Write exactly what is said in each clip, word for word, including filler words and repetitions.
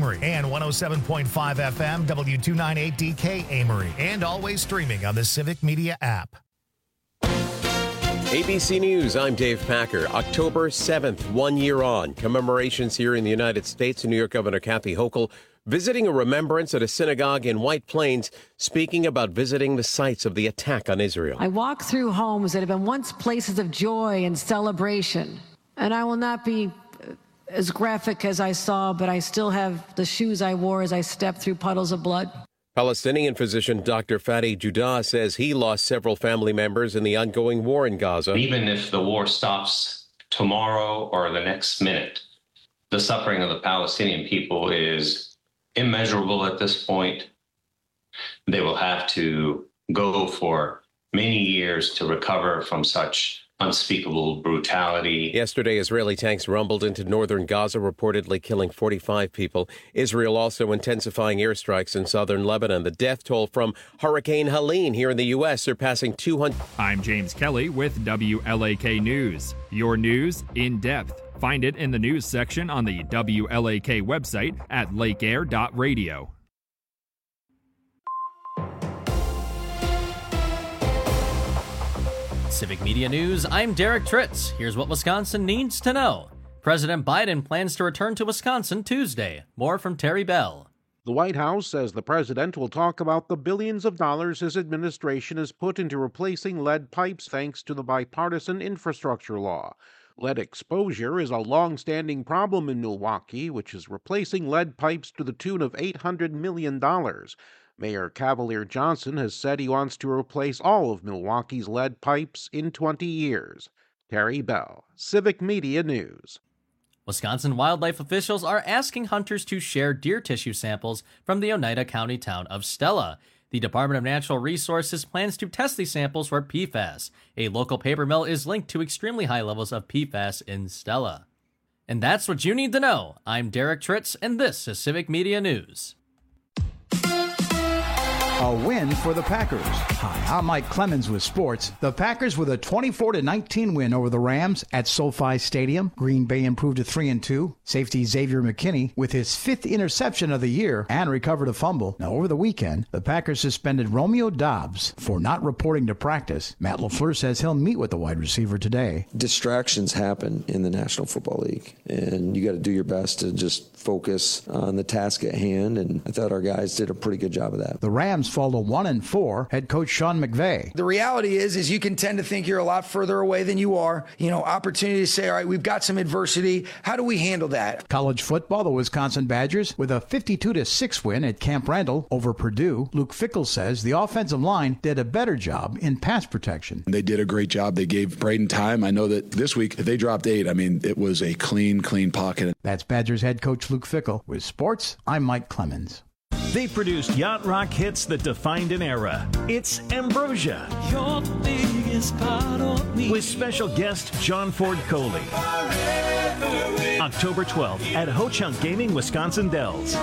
Amory, and one oh seven point five F M W two ninety-eight D K Amory, and always streaming on the Civic Media app. A B C News, I'm Dave Packer. October seventh, one year on. Commemorations here in the United States. New York Governor Kathy Hochul visiting a remembrance at a synagogue in White Plains, speaking about visiting the sites of the attack on Israel. I walk through homes that have been once places of joy and celebration, and I will not be as graphic as I saw, but I still have the shoes I wore as I stepped through puddles of blood. Palestinian physician Doctor Fadi Joudah says he lost several family members in the ongoing war in Gaza. Even if the war stops tomorrow or the next minute, the suffering of the Palestinian people is immeasurable at this point. They will have to go for many years to recover from such unspeakable brutality. Yesterday, Israeli tanks rumbled into northern Gaza, reportedly killing forty-five people. Israel also intensifying airstrikes in southern Lebanon. The death toll from Hurricane Helene here in the U S surpassing two hundred. I'm James Kelly with W L A K News. Your news in depth. Find it in the news section on the W L A K website at lake air dot radio. Civic Media News, I'm Derek Tritz. Here's what Wisconsin needs to know. President Biden plans to return to Wisconsin Tuesday. More from Terry Bell. The White House says the president will talk about the billions of dollars his administration has put into replacing lead pipes thanks to the bipartisan infrastructure law. Lead exposure is a long-standing problem in Milwaukee, which is replacing lead pipes to the tune of eight hundred million dollars. Mayor Cavalier Johnson has said he wants to replace all of Milwaukee's lead pipes in twenty years. Terry Bell, Civic Media News. Wisconsin wildlife officials are asking hunters to share deer tissue samples from the Oneida County town of Stella. The Department of Natural Resources plans to test these samples for P FAS. A local paper mill is linked to extremely high levels of P FAS in Stella. And that's what you need to know. I'm Derek Tritz, and this is Civic Media News. A win for the Packers. Hi, I'm Mike Clemens with sports. The Packers with a twenty-four to nineteen win over the Rams at SoFi Stadium. Green Bay improved to three and two. Safety Xavier McKinney with his fifth interception of the year and recovered a fumble. Now, over the weekend, the Packers suspended Romeo Doubs for not reporting to practice. Matt LaFleur says he'll meet with the wide receiver today. Distractions happen in the National Football League, and you got to do your best to just focus on the task at hand, and I thought our guys did a pretty good job of that. The Rams fall to one and four. Head coach Sean McVay. The reality is, is you can tend to think you're a lot further away than you are. You know, opportunity to say, all right, we've got some adversity. How do we handle that? College football, the Wisconsin Badgers with a fifty-two to six win at Camp Randall over Purdue. Luke Fickell says the offensive line did a better job in pass protection. They did a great job. They gave Braden time. I know that this week, if they dropped eight, I mean, it was a clean, clean pocket. That's Badgers head coach Luke Fickell. With sports, I'm Mike Clemens. They produced yacht rock hits that defined an era. It's Ambrosia. You're the biggest part of me. With special guest John Ford Coley. October twelfth at Ho Chunk Gaming, Wisconsin Dells.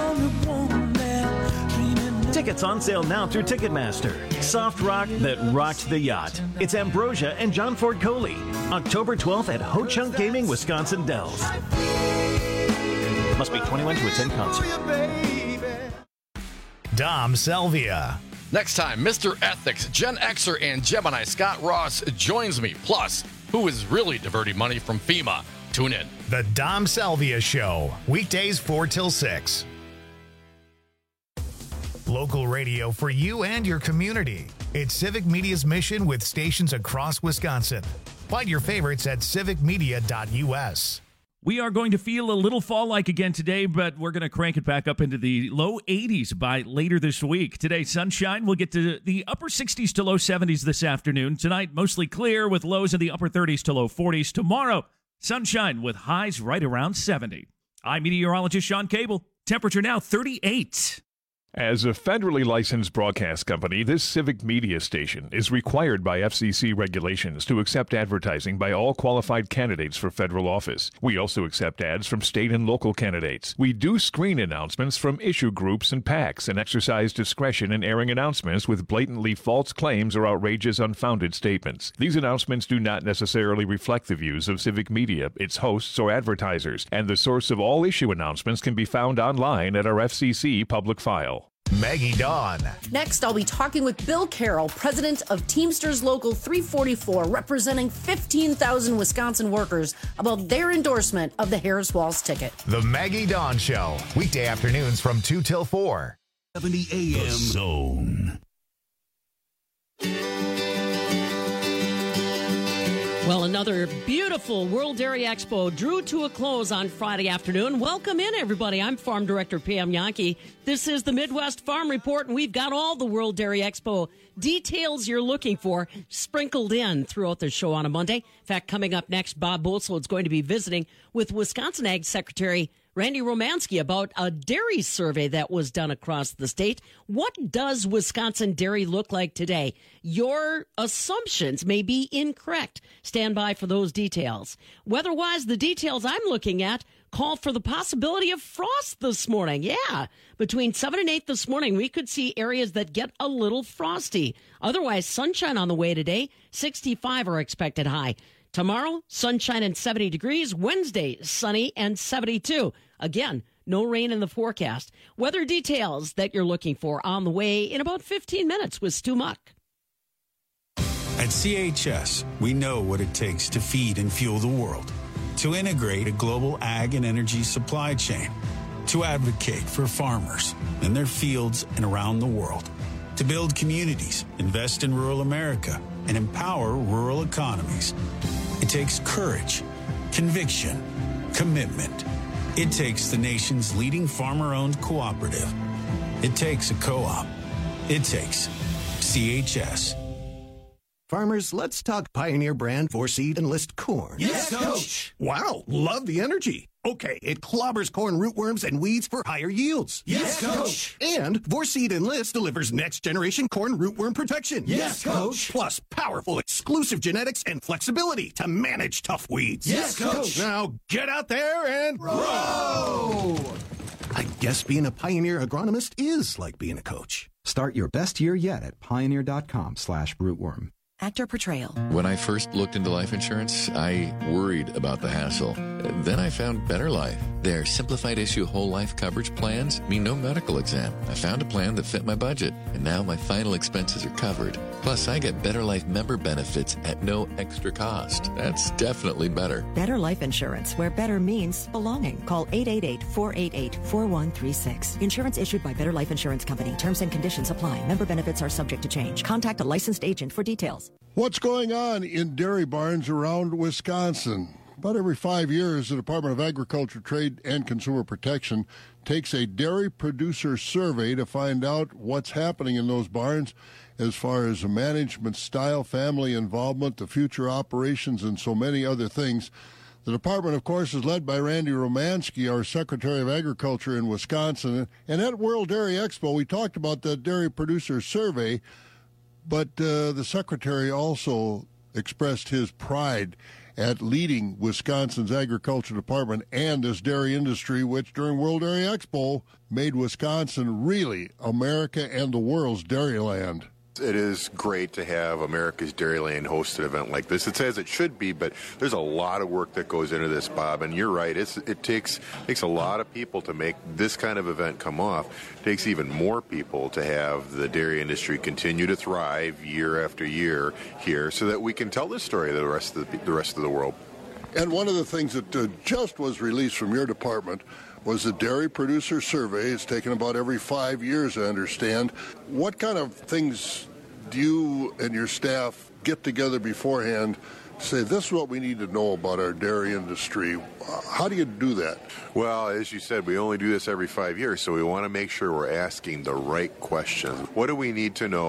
Tickets on sale now through Ticketmaster. Soft rock that rocked the yacht. It's Ambrosia and John Ford Coley. October twelfth at Ho Chunk Gaming, Wisconsin Dells. Must be twenty-one to attend concert. Dom Selvia. Next time, Mister Ethics, Gen Xer, and Gemini Scott Ross joins me. Plus, who is really diverting money from FEMA? Tune in. The Dom Selvia Show. Weekdays four till six. Local radio for you and your community. It's Civic Media's mission with stations across Wisconsin. Find your favorites at civic media dot u s. We are going to feel a little fall-like again today, but we're going to crank it back up into the low eighties by later this week. Today, sunshine. We'll get to the upper sixties to low seventies this afternoon. Tonight, mostly clear with lows in the upper thirties to low forties. Tomorrow, sunshine with highs right around seventy. I'm meteorologist Sean Cable. Temperature now thirty-eight. As a federally licensed broadcast company, this civic media station is required by F C C regulations to accept advertising by all qualified candidates for federal office. We also accept ads from state and local candidates. We do screen announcements from issue groups and PACs and exercise discretion in airing announcements with blatantly false claims or outrageous, unfounded statements. These announcements do not necessarily reflect the views of civic media, its hosts, or advertisers, and the source of all issue announcements can be found online at our F C C public file. Maggie Dawn. Next, I'll be talking with Bill Carroll, president of Teamsters Local three forty-four, representing fifteen thousand Wisconsin workers, about their endorsement of the Harris Walz ticket. The Maggie Dawn Show, weekday afternoons from two till four. seventy A M Zone. Well, another beautiful World Dairy Expo drew to a close on Friday afternoon. Welcome in, everybody. I'm Farm Director Pam Yankee. This is the Midwest Farm Report, and we've got all the World Dairy Expo details you're looking for sprinkled in throughout the show on a Monday. In fact, coming up next, Bob Boetzel is going to be visiting with Wisconsin Ag Secretary Randy Romanski about a dairy survey that was done across the state. What does Wisconsin dairy look like today? Your assumptions may be incorrect. Stand by for those details. Weather-wise, the details I'm looking at call for the possibility of frost this morning. Yeah, between seven and eight this morning, we could see areas that get a little frosty. Otherwise, sunshine on the way today. sixty-five are expected high. Tomorrow, sunshine and seventy degrees. Wednesday, sunny and seventy-two. Again, no rain in the forecast. Weather details that you're looking for on the way in about fifteen minutes with Stu Muck. At C H S, we know what it takes to feed and fuel the world, to integrate a global ag and energy supply chain, to advocate for farmers in their fields and around the world, to build communities, invest in rural America, and empower rural economies. It takes courage, conviction, commitment. It takes the nation's leading farmer-owned cooperative. It takes a co-op. It takes C H S. Farmers, let's talk Pioneer brand four-seed Enlist corn. Yes, Coach! Wow, love the energy. Okay, it clobbers corn rootworms and weeds for higher yields. Yes, Coach! And four-seed Enlist delivers next-generation corn rootworm protection. Yes, Coach! Plus powerful exclusive genetics and flexibility to manage tough weeds. Yes, Coach! Now get out there and grow! I guess being a Pioneer agronomist is like being a coach. Start your best year yet at pioneer.com slash rootworm. Actor portrayal. When I first looked into life insurance, I worried about the hassle. Then I found Better Life. Their simplified issue whole life coverage plans mean no medical exam. I found a plan that fit my budget, and now my final expenses are covered. Plus, I get Better Life member benefits at no extra cost. That's definitely better. Better Life Insurance, where better means belonging. Call eight eight eight, four eight eight, four one three six. Insurance issued by Better Life Insurance Company. Terms and conditions apply. Member benefits are subject to change. Contact a licensed agent for details. What's going on in dairy barns around Wisconsin? About every five years, the Department of Agriculture, Trade, and Consumer Protection takes a dairy producer survey to find out what's happening in those barns as far as the management style, family involvement, the future operations, and so many other things. The department, of course, is led by Randy Romanski, our Secretary of Agriculture in Wisconsin. And at World Dairy Expo, we talked about the dairy producer survey, but uh, the Secretary also expressed his pride at leading Wisconsin's agriculture department and this dairy industry, which during World Dairy Expo made Wisconsin really America and the world's dairyland. It is great to have America's Dairyland host an event like this. It's as it should be, but there's a lot of work that goes into this, Bob. And you're right. It's, it takes takes a lot of people to make this kind of event come off. It takes even more people to have the dairy industry continue to thrive year after year here, so that we can tell this story to the rest of the, the rest of the world. And one of the things that uh, just was released from your department was the Dairy Producer Survey. It's taken about every five years, I understand. What kind of things do you and your staff get together beforehand to say, this is what we need to know about our dairy industry? How do you do that? Well, as you said, we only do this every five years, so we want to make sure we're asking the right questions. What do we need to know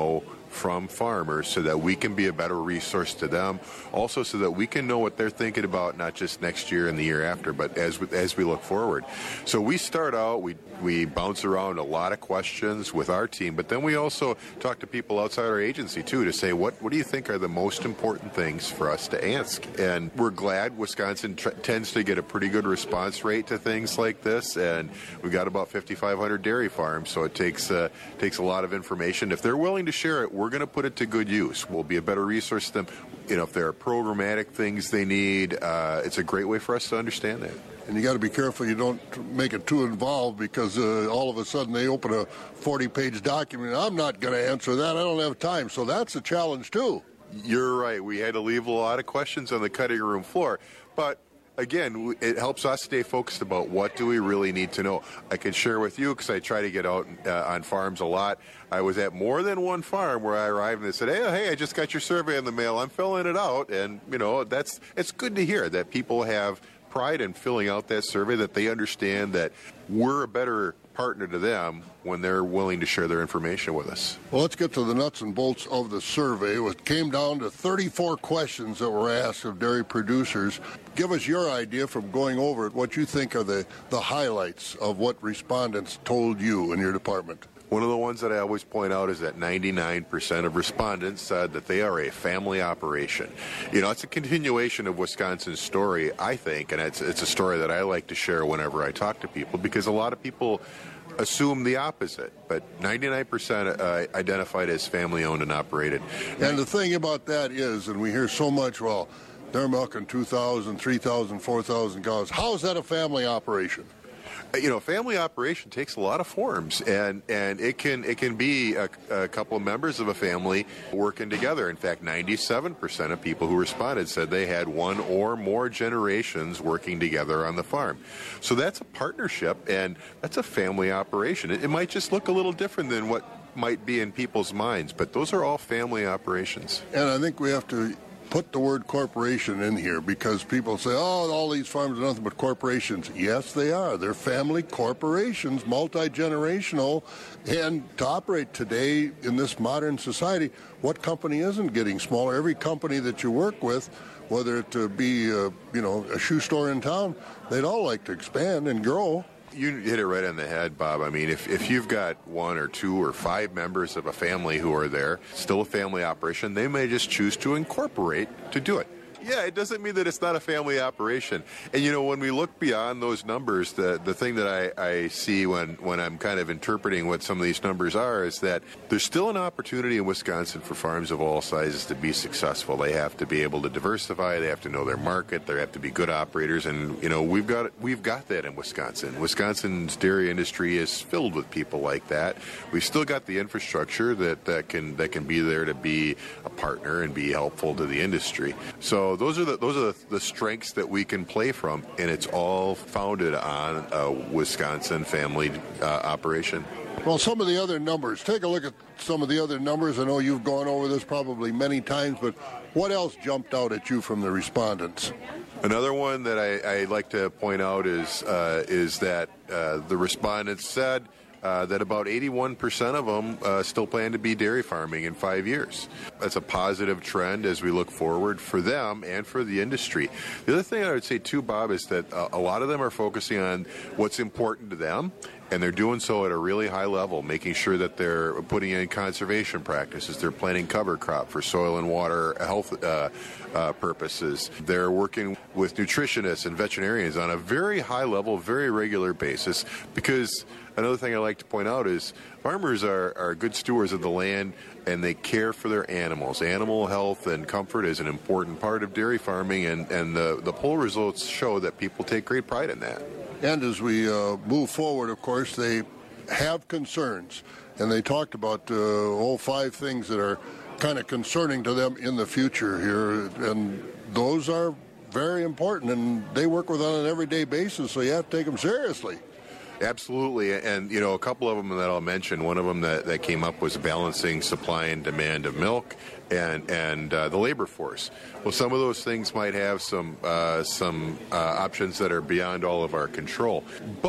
from farmers so that we can be a better resource to them, also so that we can know what they're thinking about, not just next year and the year after, but as we, as we look forward. So we start out, we we bounce around a lot of questions with our team, but then we also talk to people outside our agency too to say, what what do you think are the most important things for us to ask? And we're glad Wisconsin tr- tends to get a pretty good response rate to things like this, and we've got about fifty-five hundred dairy farms, so it takes uh, takes a lot of information. If they're willing to share it, we're going to put it to good use. We'll be a better resource to them. You know, if there are programmatic things they need, uh, it's a great way for us to understand that. And you got to be careful you don't make it too involved, because uh, all of a sudden they open a forty-page document. I'm not going to answer that. I don't have time. So that's a challenge too. You're right. We had to leave a lot of questions on the cutting room floor, but again, it helps us stay focused about what do we really need to know. I can share with you, because I try to get out uh, on farms a lot. I was at more than one farm where I arrived and they said, hey, hey, I just got your survey in the mail. I'm filling it out. And, you know, that's it's good to hear that people have pride in filling out that survey, that they understand that we're a better partner to them when they're willing to share their information with us. Well, let's get to the nuts and bolts of the survey. It came down to thirty-four questions that were asked of dairy producers. Give us your idea from going over it, what you think are the, the highlights of what respondents told you in your department. One of the ones that I always point out is that ninety-nine percent of respondents said that they are a family operation. You know, it's a continuation of Wisconsin's story, I think, and it's, it's a story that I like to share whenever I talk to people, because a lot of people assume the opposite, but ninety-nine percent uh, identified as family-owned and operated. And the thing about that is, and we hear so much, well, they're milking two thousand, three thousand, four thousand cows. How is that a family operation? You know, family operation takes a lot of forms, and, and it can it can be a, a couple of members of a family working together. In fact, ninety-seven percent of people who responded said they had one or more generations working together on the farm. So that's a partnership, and that's a family operation. It, it might just look a little different than what might be in people's minds, but those are all family operations. And I think we have to put the word corporation in here, because people say, oh, all these farms are nothing but corporations. Yes, they are. They're family corporations, multi-generational. And to operate today in this modern society, what company isn't getting smaller? Every company that you work with, whether it uh, be uh, you know, a shoe store in town, they'd all like to expand and grow. You hit it right on the head, Bob. I mean, if, if you've got one or two or five members of a family who are there, still a family operation, they may just choose to incorporate to do it. Yeah, it doesn't mean that it's not a family operation. And, you know, when we look beyond those numbers, the the thing that I, I see when, when I'm kind of interpreting what some of these numbers are is that there's still an opportunity in Wisconsin for farms of all sizes to be successful. They have to be able to diversify. They have to know their market. They have to be good operators. And, you know, we've got we've got that in Wisconsin. Wisconsin's dairy industry is filled with people like that. We've still got the infrastructure that, that can that can be there to be a partner and be helpful to the industry. So those are the those are the, the strengths that we can play from, and it's all founded on a Wisconsin family uh, operation. Well, some of the other numbers, take a look at some of the other numbers. I know you've gone over this probably many times, but what else jumped out at you from the respondents? Another one that I, I like to point out is uh, is that uh, the respondents said Uh, that about eighty-one percent of them uh, still plan to be dairy farming in five years. That's a positive trend as we look forward for them and for the industry. The other thing I would say too, Bob, is that uh, a lot of them are focusing on what's important to them, and they're doing so at a really high level, making sure that they're putting in conservation practices. They're planting cover crop for soil and water health uh, uh, purposes. They're working with nutritionists and veterinarians on a very high level, very regular basis, because another thing I like to point out is farmers are, are good stewards of the land, and they care for their animals. Animal health and comfort is an important part of dairy farming, and, and the, the poll results show that people take great pride in that. And as we uh, move forward, of course, they have concerns, and they talked about uh, all five things that are kind of concerning to them in the future here, and those are very important, and they work with on an everyday basis, so you have to take them seriously. Absolutely, and you know, a couple of them that I'll mention. One of them that, that came up was balancing supply and demand of milk, and and uh, the labor force. Well, some of those things might have some uh, some uh, options that are beyond all of our control, but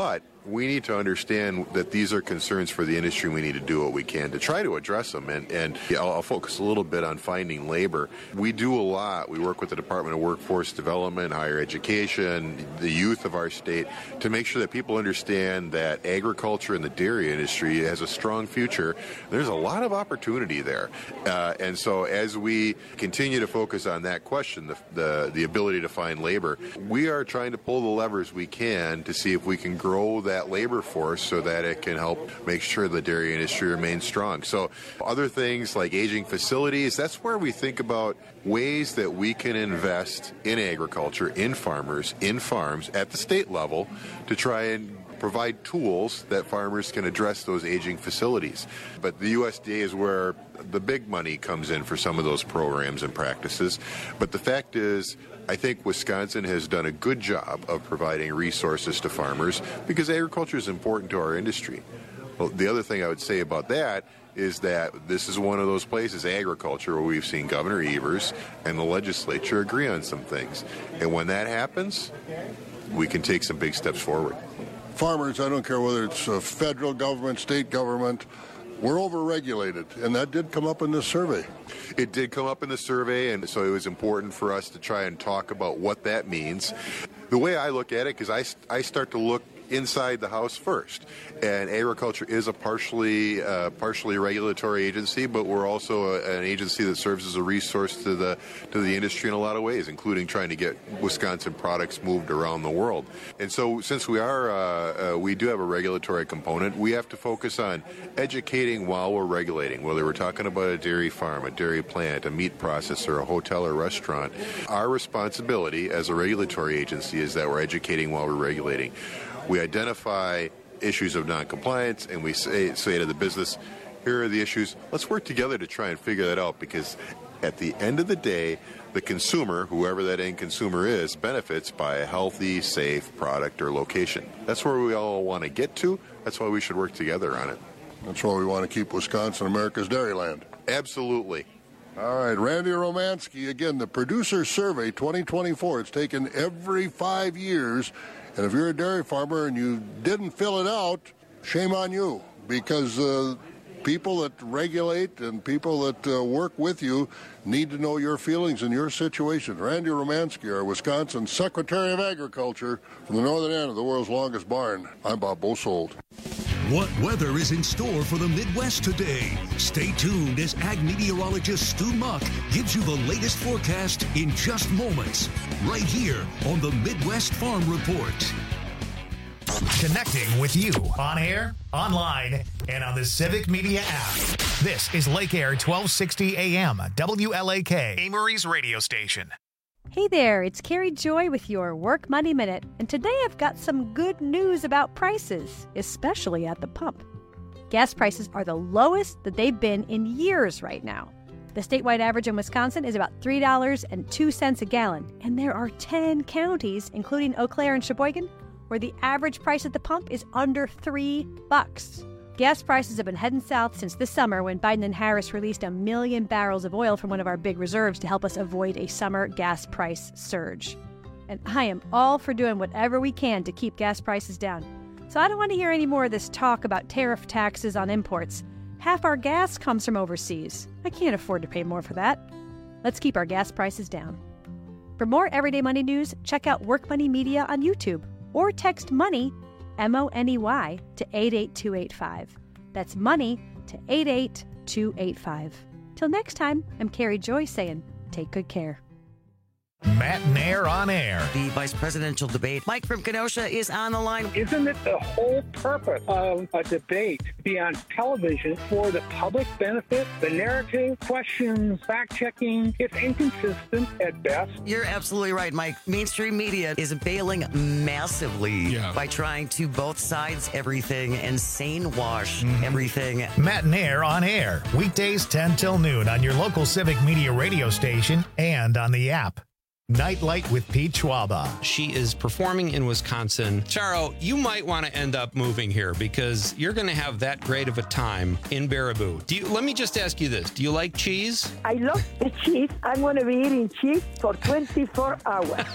we need to understand that these are concerns for the industry. We need to do what we can to try to address them. And, and yeah, I'll, I'll focus a little bit on finding labor. We do a lot. We work with the Department of Workforce Development, higher education, the youth of our state, to make sure that people understand that agriculture and the dairy industry has a strong future. There's a lot of opportunity there. Uh, and so as we continue to focus on that question, the, the, the ability to find labor, we are trying to pull the levers we can to see if we can grow that labor force so that it can help make sure the dairy industry remains strong. So other things like aging facilities, that's where we think about ways that we can invest in agriculture, in farmers, in farms at the state level to try and provide tools that farmers can address those aging facilities. But the U S D A is where the big money comes in for some of those programs and practices. But the fact is, I think Wisconsin has done a good job of providing resources to farmers because agriculture is important to our industry. Well, the other thing I would say about that is that this is one of those places, agriculture, where we've seen Governor Evers and the legislature agree on some things. And when that happens, we can take some big steps forward. Farmers, I don't care whether it's a federal government, state government, we're overregulated, and that did come up in this survey. It did come up in the survey, and so it was important for us to try and talk about what that means. The way I look at it, because I, I start to look inside the house first, and agriculture is a partially uh, partially regulatory agency, but we're also a, an agency that serves as a resource to the to the industry in a lot of ways, including trying to get Wisconsin products moved around the world. And so, since we are uh, uh, we do have a regulatory component, we have to focus on educating while we're regulating. Whether we're talking about a dairy farm, a dairy plant, a meat processor, a hotel or restaurant, our responsibility as a regulatory agency is that we're educating while we're regulating. We identify issues of noncompliance, and we say, say to the business, here are the issues. Let's work together to try and figure that out, because at the end of the day, the consumer, whoever that end consumer is, benefits by a healthy, safe product or location. That's where we all want to get to. That's why we should work together on it. That's why we want to keep Wisconsin America's Dairyland. Absolutely. All right, Randy Romansky, again, the Producer Survey twenty twenty-four. It's taken every five years. And if you're a dairy farmer and you didn't fill it out, shame on you, because uh, people that regulate and people that uh, work with you need to know your feelings and your situation. Randy Romansky, our Wisconsin Secretary of Agriculture from the northern end of the world's longest barn. I'm Bob Bosold. What weather is in store for the Midwest today? Stay tuned as ag meteorologist Stu Muck gives you the latest forecast in just moments, right here on the Midwest Farm Report. Connecting with you on air, online, and on the Civic Media app. This is Lake Air twelve sixty A M, W L A K, Amory's radio station. Hey there, it's Carrie Joy with your Work Money Minute, and today I've got some good news about prices, especially at the pump. Gas prices are the lowest that they've been in years right now. The statewide average in Wisconsin is about three dollars and two cents a gallon, and there are ten counties, including Eau Claire and Sheboygan, where the average price at the pump is under three bucks. Gas prices have been heading south since this summer when Biden and Harris released a million barrels of oil from one of our big reserves to help us avoid a summer gas price surge. And I am all for doing whatever we can to keep gas prices down. So I don't want to hear any more of this talk about tariff taxes on imports. Half our gas comes from overseas. I can't afford to pay more for that. Let's keep our gas prices down. For more Everyday Money news, check out Work Money Media on YouTube or text MONEY, M O N E Y, to eight eight two eight five. That's MONEY to eight eight two eight five. Till next time, I'm Carrie Joy saying, take good care. Matt Nair on air. The vice presidential debate. Mike from Kenosha is on the line. Isn't it the whole purpose of a debate to be on television for the public benefit? The narrative, questions, fact-checking, it's inconsistent at best. You're absolutely right, Mike. Mainstream media is bailing massively yeah. by trying to both sides everything and sane wash mm-hmm. everything. Matt Nair on air. Weekdays ten till noon on your local Civic Media radio station and on the app. Nightlight with Pete Schwaba. She is performing in Wisconsin. Charo, you might want to end up moving here because you're going to have that great of a time in Baraboo. Do you, let me just ask you this. Do you like cheese? I love the cheese. I'm going to be eating cheese for twenty-four hours.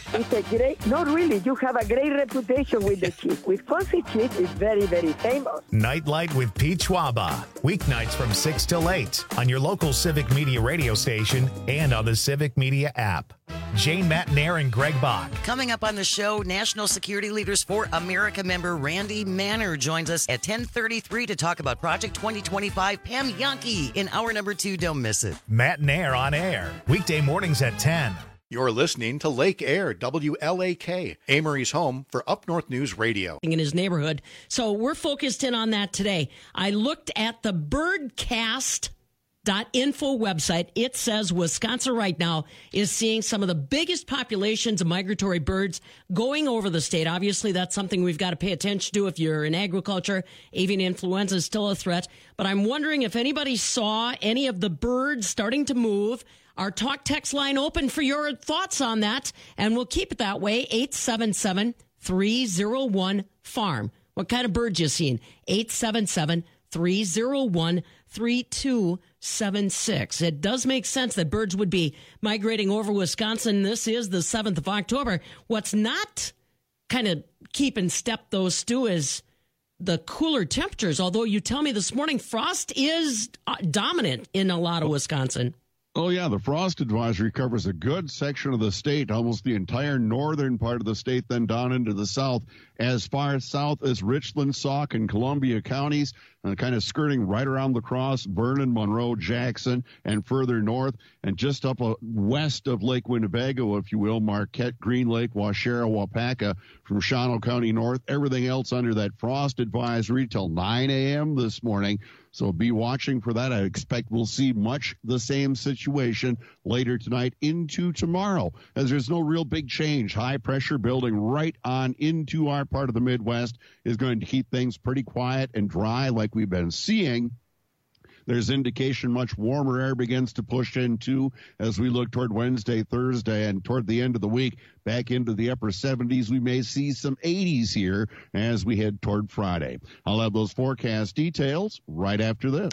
It's a great, not really, you have a great reputation with the cheese. Wisconsin cheese is very, very famous. Nightlight with Pete Schwaba. Weeknights from six till eight on your local Civic Media radio station and on the Civic Media app. Jane Matnair and Greg Bach. Coming up on the show, National Security Leaders for America member Randy Manner joins us at ten thirty-three to talk about Project twenty twenty-five. Pam Yankee in hour number two. Don't miss it. Matnair on air. Weekday mornings at ten. You're listening to Lake Air, W L A K, Amory's home for Up North News Radio. In his neighborhood. So we're focused in on that today. I looked at the birdcast dot info website. It says Wisconsin right now is seeing some of the biggest populations of migratory birds going over the state. Obviously, that's something we've got to pay attention to if you're in agriculture. Avian influenza is still a threat. But I'm wondering if anybody saw any of the birds starting to move. Our talk text line open for your thoughts on that, and we'll keep it that way. eight seven seven, three oh one, farm. What kind of birds you seen? eight seven seven, three oh one, three two seven six. It does make sense that birds would be migrating over Wisconsin. This is the seventh of October. What's not kind of keeping step, though, Stu, is the cooler temperatures. Although you tell me this morning frost is uh, dominant in a lot of Wisconsin. Oh, yeah, the frost advisory covers a good section of the state, almost the entire northern part of the state, then down into the south, as far south as Richland, Sauk, and Columbia counties, uh, kind of skirting right around La Crosse, Vernon, Monroe, Jackson, and further north, and just up uh, west of Lake Winnebago, if you will, Marquette, Green Lake, Waushara, Waupaca, from Shawano County north, everything else under that frost advisory till nine a.m. this morning. So be watching for that. I expect we'll see much the same situation later tonight into tomorrow, as there's no real big change. High pressure building right on into our part of the Midwest is going to keep things pretty quiet and dry like we've been seeing. There's indication much warmer air begins to push into as we look toward Wednesday, Thursday, and toward the end of the week, back into the upper seventies. We may see some eighties here as we head toward Friday. I'll have those forecast details right after this.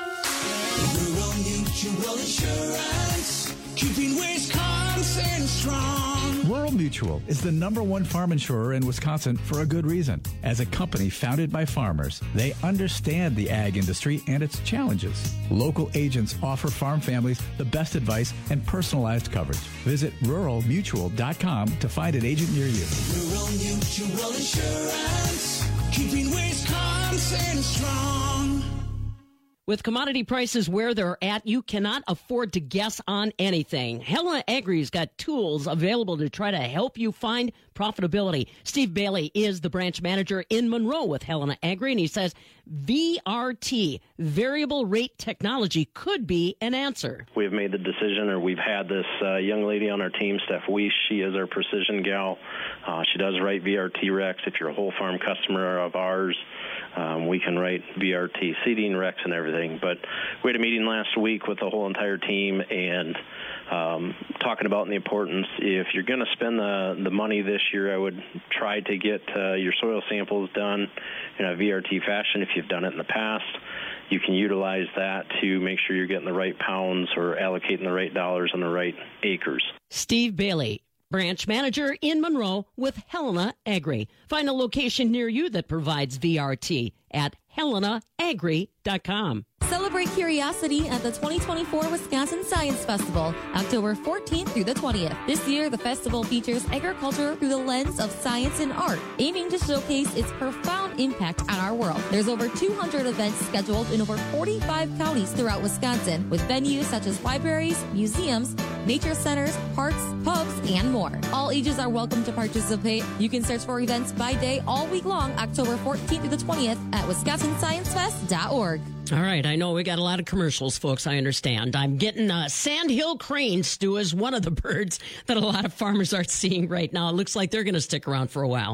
Rural Mutual Insurance, keeping Wisconsin strong. Rural Mutual is the number one farm insurer in Wisconsin for a good reason. As a company founded by farmers, they understand the ag industry and its challenges. Local agents offer farm families the best advice and personalized coverage. Visit rural mutual dot com to find an agent near you. Rural Mutual Insurance, keeping Wisconsin strong. With commodity prices where they're at, you cannot afford to guess on anything. Helena Agri's got tools available to try to help you find profitability. Steve Bailey is the branch manager in Monroe with Helena Agri, and he says V R T, variable rate technology, could be an answer. We've made the decision, or we've had this uh, young lady on our team, Steph Weiss. She is our precision gal. Uh, she does write V R T recs. If you're a whole farm customer of ours, Um, we can write V R T seeding recs and everything. But we had a meeting last week with the whole entire team and um, talking about the importance. If you're going to spend the, the money this year, I would try to get uh, your soil samples done in a V R T fashion. If you've done it in the past, you can utilize that to make sure you're getting the right pounds or allocating the right dollars on the right acres. Steve Bailey, branch manager in Monroe with Helena Agri. Find a location near you that provides V R T at helena agri dot com. Celebrate curiosity at the twenty twenty-four Wisconsin Science Festival, October fourteenth through the twentieth. This year, the festival features agriculture through the lens of science and art, aiming to showcase its profound impact on our world. There's over two hundred events scheduled in over forty-five counties throughout Wisconsin, with venues such as libraries, museums, nature centers, parks, pubs, and more. All ages are welcome to participate. You can search for events by day all week long, October fourteenth through the twentieth at wisconsin science fest dot org. All right, I know we got a lot of commercials, folks, I understand. I'm getting uh, sandhill crane, Stu, is one of the birds that a lot of farmers are seeing right now. It looks like they're going to stick around for a while.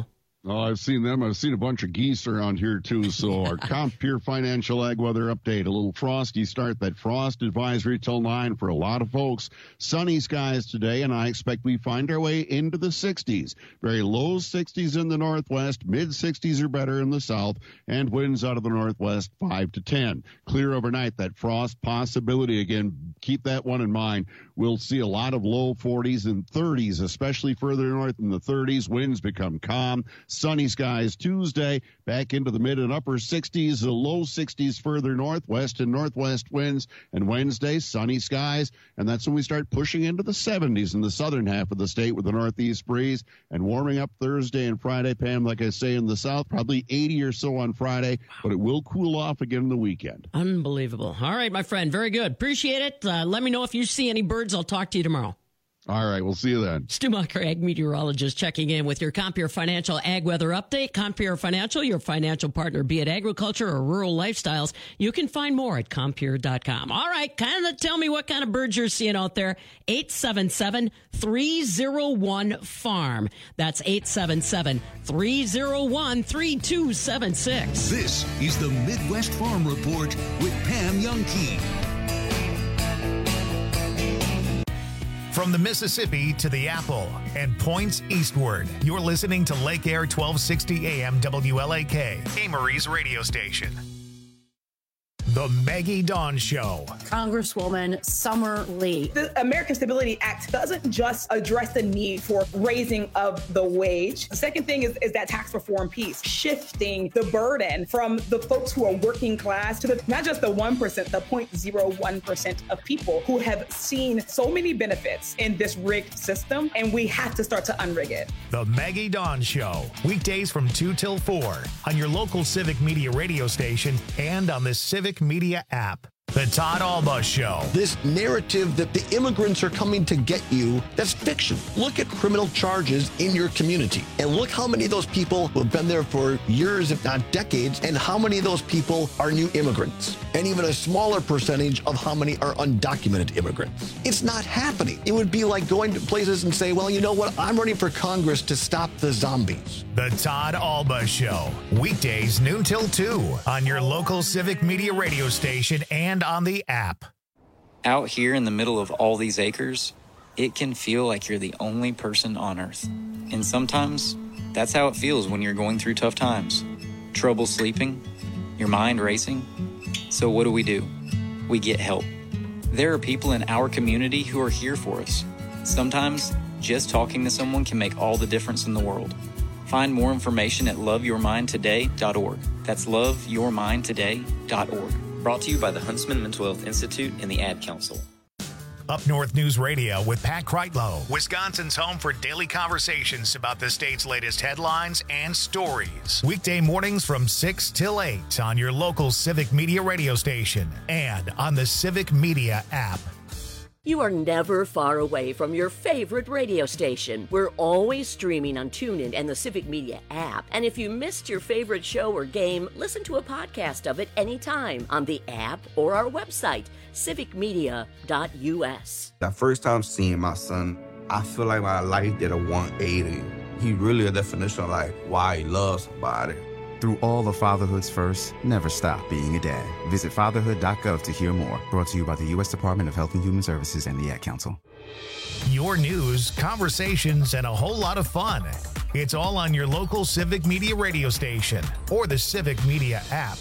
Oh, I've seen them. I've seen a bunch of geese around here, too. So our Compeer Financial Ag Weather Update. A little frosty start. That frost advisory till nine for a lot of folks. Sunny skies today, and I expect we find our way into the sixties. Very low sixties in the northwest. Mid-sixties or better in the south. And winds out of the northwest, five to ten. Clear overnight. That frost possibility, again, keep that one in mind. We'll see a lot of low forties and thirties, especially further north in the thirties. Winds become calm. Sunny skies Tuesday, back into the mid and upper sixties, the low sixties further northwest and northwest winds. And Wednesday, sunny skies, and that's when we start pushing into the seventies in the southern half of the state with the northeast breeze, and warming up Thursday and Friday, Pam, like I say, in the south, probably eighty or so on Friday, but it will cool off again in the weekend. Unbelievable. All right, my friend, very good. Appreciate it. Uh, let me know if you see any birds. I'll talk to you tomorrow. All right, we'll see you then. Stu Mucker, ag meteorologist, checking in with your Compeer Financial Ag Weather Update. Compeer Financial, your financial partner, be it agriculture or rural lifestyles. You can find more at compeer dot com. All right, kind of tell me what kind of birds you're seeing out there. eight seven seven, three oh one, farm. That's eight seven seven, three oh one, three two seven six. This is the Midwest Farm Report with Pam Jahnke. From the Mississippi to the Apple and points eastward, you're listening to Lake Air twelve sixty A M W L A K, Amory's radio station. The Maggie Dawn Show. Congresswoman Summer Lee. The American Stability Act doesn't just address the need for raising of the wage. The second thing is, is that tax reform piece, shifting the burden from the folks who are working class to the not just the one percent, the zero point zero one percent of people who have seen so many benefits in this rigged system, and we have to start to unrig it. The Maggie Dawn Show. Weekdays from two till four on your local Civic Media radio station and on the Civic Media app. The Todd Alba Show. This narrative that the immigrants are coming to get you, that's fiction. Look at criminal charges in your community and look how many of those people who have been there for years, if not decades, and how many of those people are new immigrants, and even a smaller percentage of how many are undocumented immigrants. It's not happening. It would be like going to places and say, well, you know what? I'm running for Congress to stop the zombies. The Todd Alba Show. Weekdays noon till two on your local Civic Media radio station and on the app. Out here in the middle of all these acres, it can feel like you're the only person on Earth. And sometimes, that's how it feels when you're going through tough times. Trouble sleeping, your mind racing. So what do we do? We get help. There are people in our community who are here for us. Sometimes, just talking to someone can make all the difference in the world. Find more information at love your mind today dot org. That's love your mind today dot org. Brought to you by the Huntsman Mental Health Institute and the Ad Council. Up North News Radio with Pat Kreitlow, Wisconsin's home for daily conversations about the state's latest headlines and stories. Weekday mornings from six till eight on your local Civic Media radio station and on the Civic Media app. You are never far away from your favorite radio station. We're always streaming on TuneIn and the Civic Media app. And if you missed your favorite show or game, listen to a podcast of it anytime on the app or our website, civic media dot u s. The first time seeing my son, I feel like my life did a one eighty. He really a definition of like why he loves somebody. Through all the fatherhood's first, never stop being a dad. Visit fatherhood dot gov to hear more. Brought to you by the U S Department of Health and Human Services and the Ad Council. Your news, conversations, and a whole lot of fun. It's all on your local Civic Media radio station or the Civic Media app.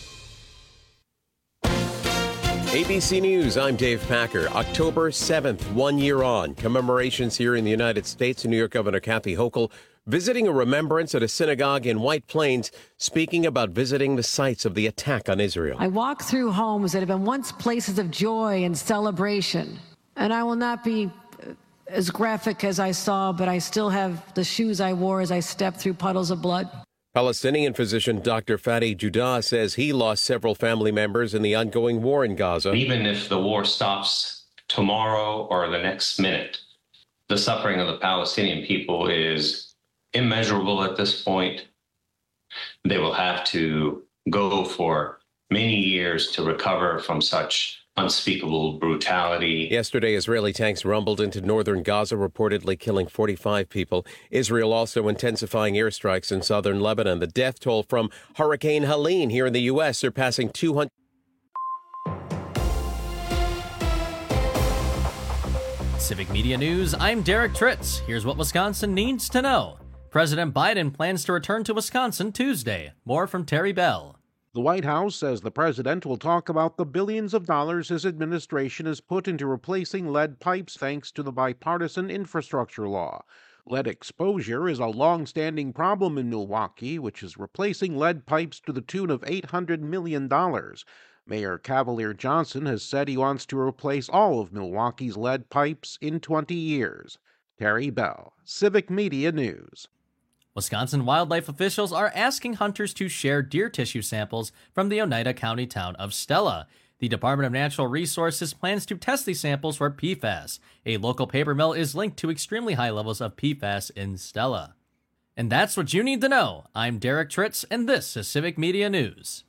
A B C News, I'm Dave Packer. October seventh, one year on. Commemorations here in the United States. New York Governor Kathy Hochul visiting a remembrance at a synagogue in White Plains, speaking about visiting the sites of the attack on Israel. I walk through homes that have been once places of joy and celebration, and I will not be as graphic as I saw, but I still have the shoes I wore as I stepped through puddles of blood. Palestinian physician Doctor Fadi Joudah says he lost several family members in the ongoing war in Gaza. Even if the war stops tomorrow or the next minute, the suffering of the Palestinian people is immeasurable at this point. They will have to go for many years to recover from such unspeakable brutality. Yesterday, Israeli tanks rumbled into northern Gaza, reportedly killing forty-five people. Israel also intensifying airstrikes in southern Lebanon. The death toll from Hurricane Helene here in the U S surpassing two hundred. Civic Media News, I'm Derek Tritz. Here's what Wisconsin needs to know. President Biden plans to return to Wisconsin Tuesday. More from Terry Bell. The White House says the president will talk about the billions of dollars his administration has put into replacing lead pipes thanks to the bipartisan infrastructure law. Lead exposure is a long-standing problem in Milwaukee, which is replacing lead pipes to the tune of eight hundred million dollars. Mayor Cavalier Johnson has said he wants to replace all of Milwaukee's lead pipes in twenty years. Terry Bell, Civic Media News. Wisconsin wildlife officials are asking hunters to share deer tissue samples from the Oneida County town of Stella. The Department of Natural Resources plans to test these samples for P FAS. A local paper mill is linked to extremely high levels of P FAS in Stella. And that's what you need to know. I'm Derek Tritz, and this is Civic Media News.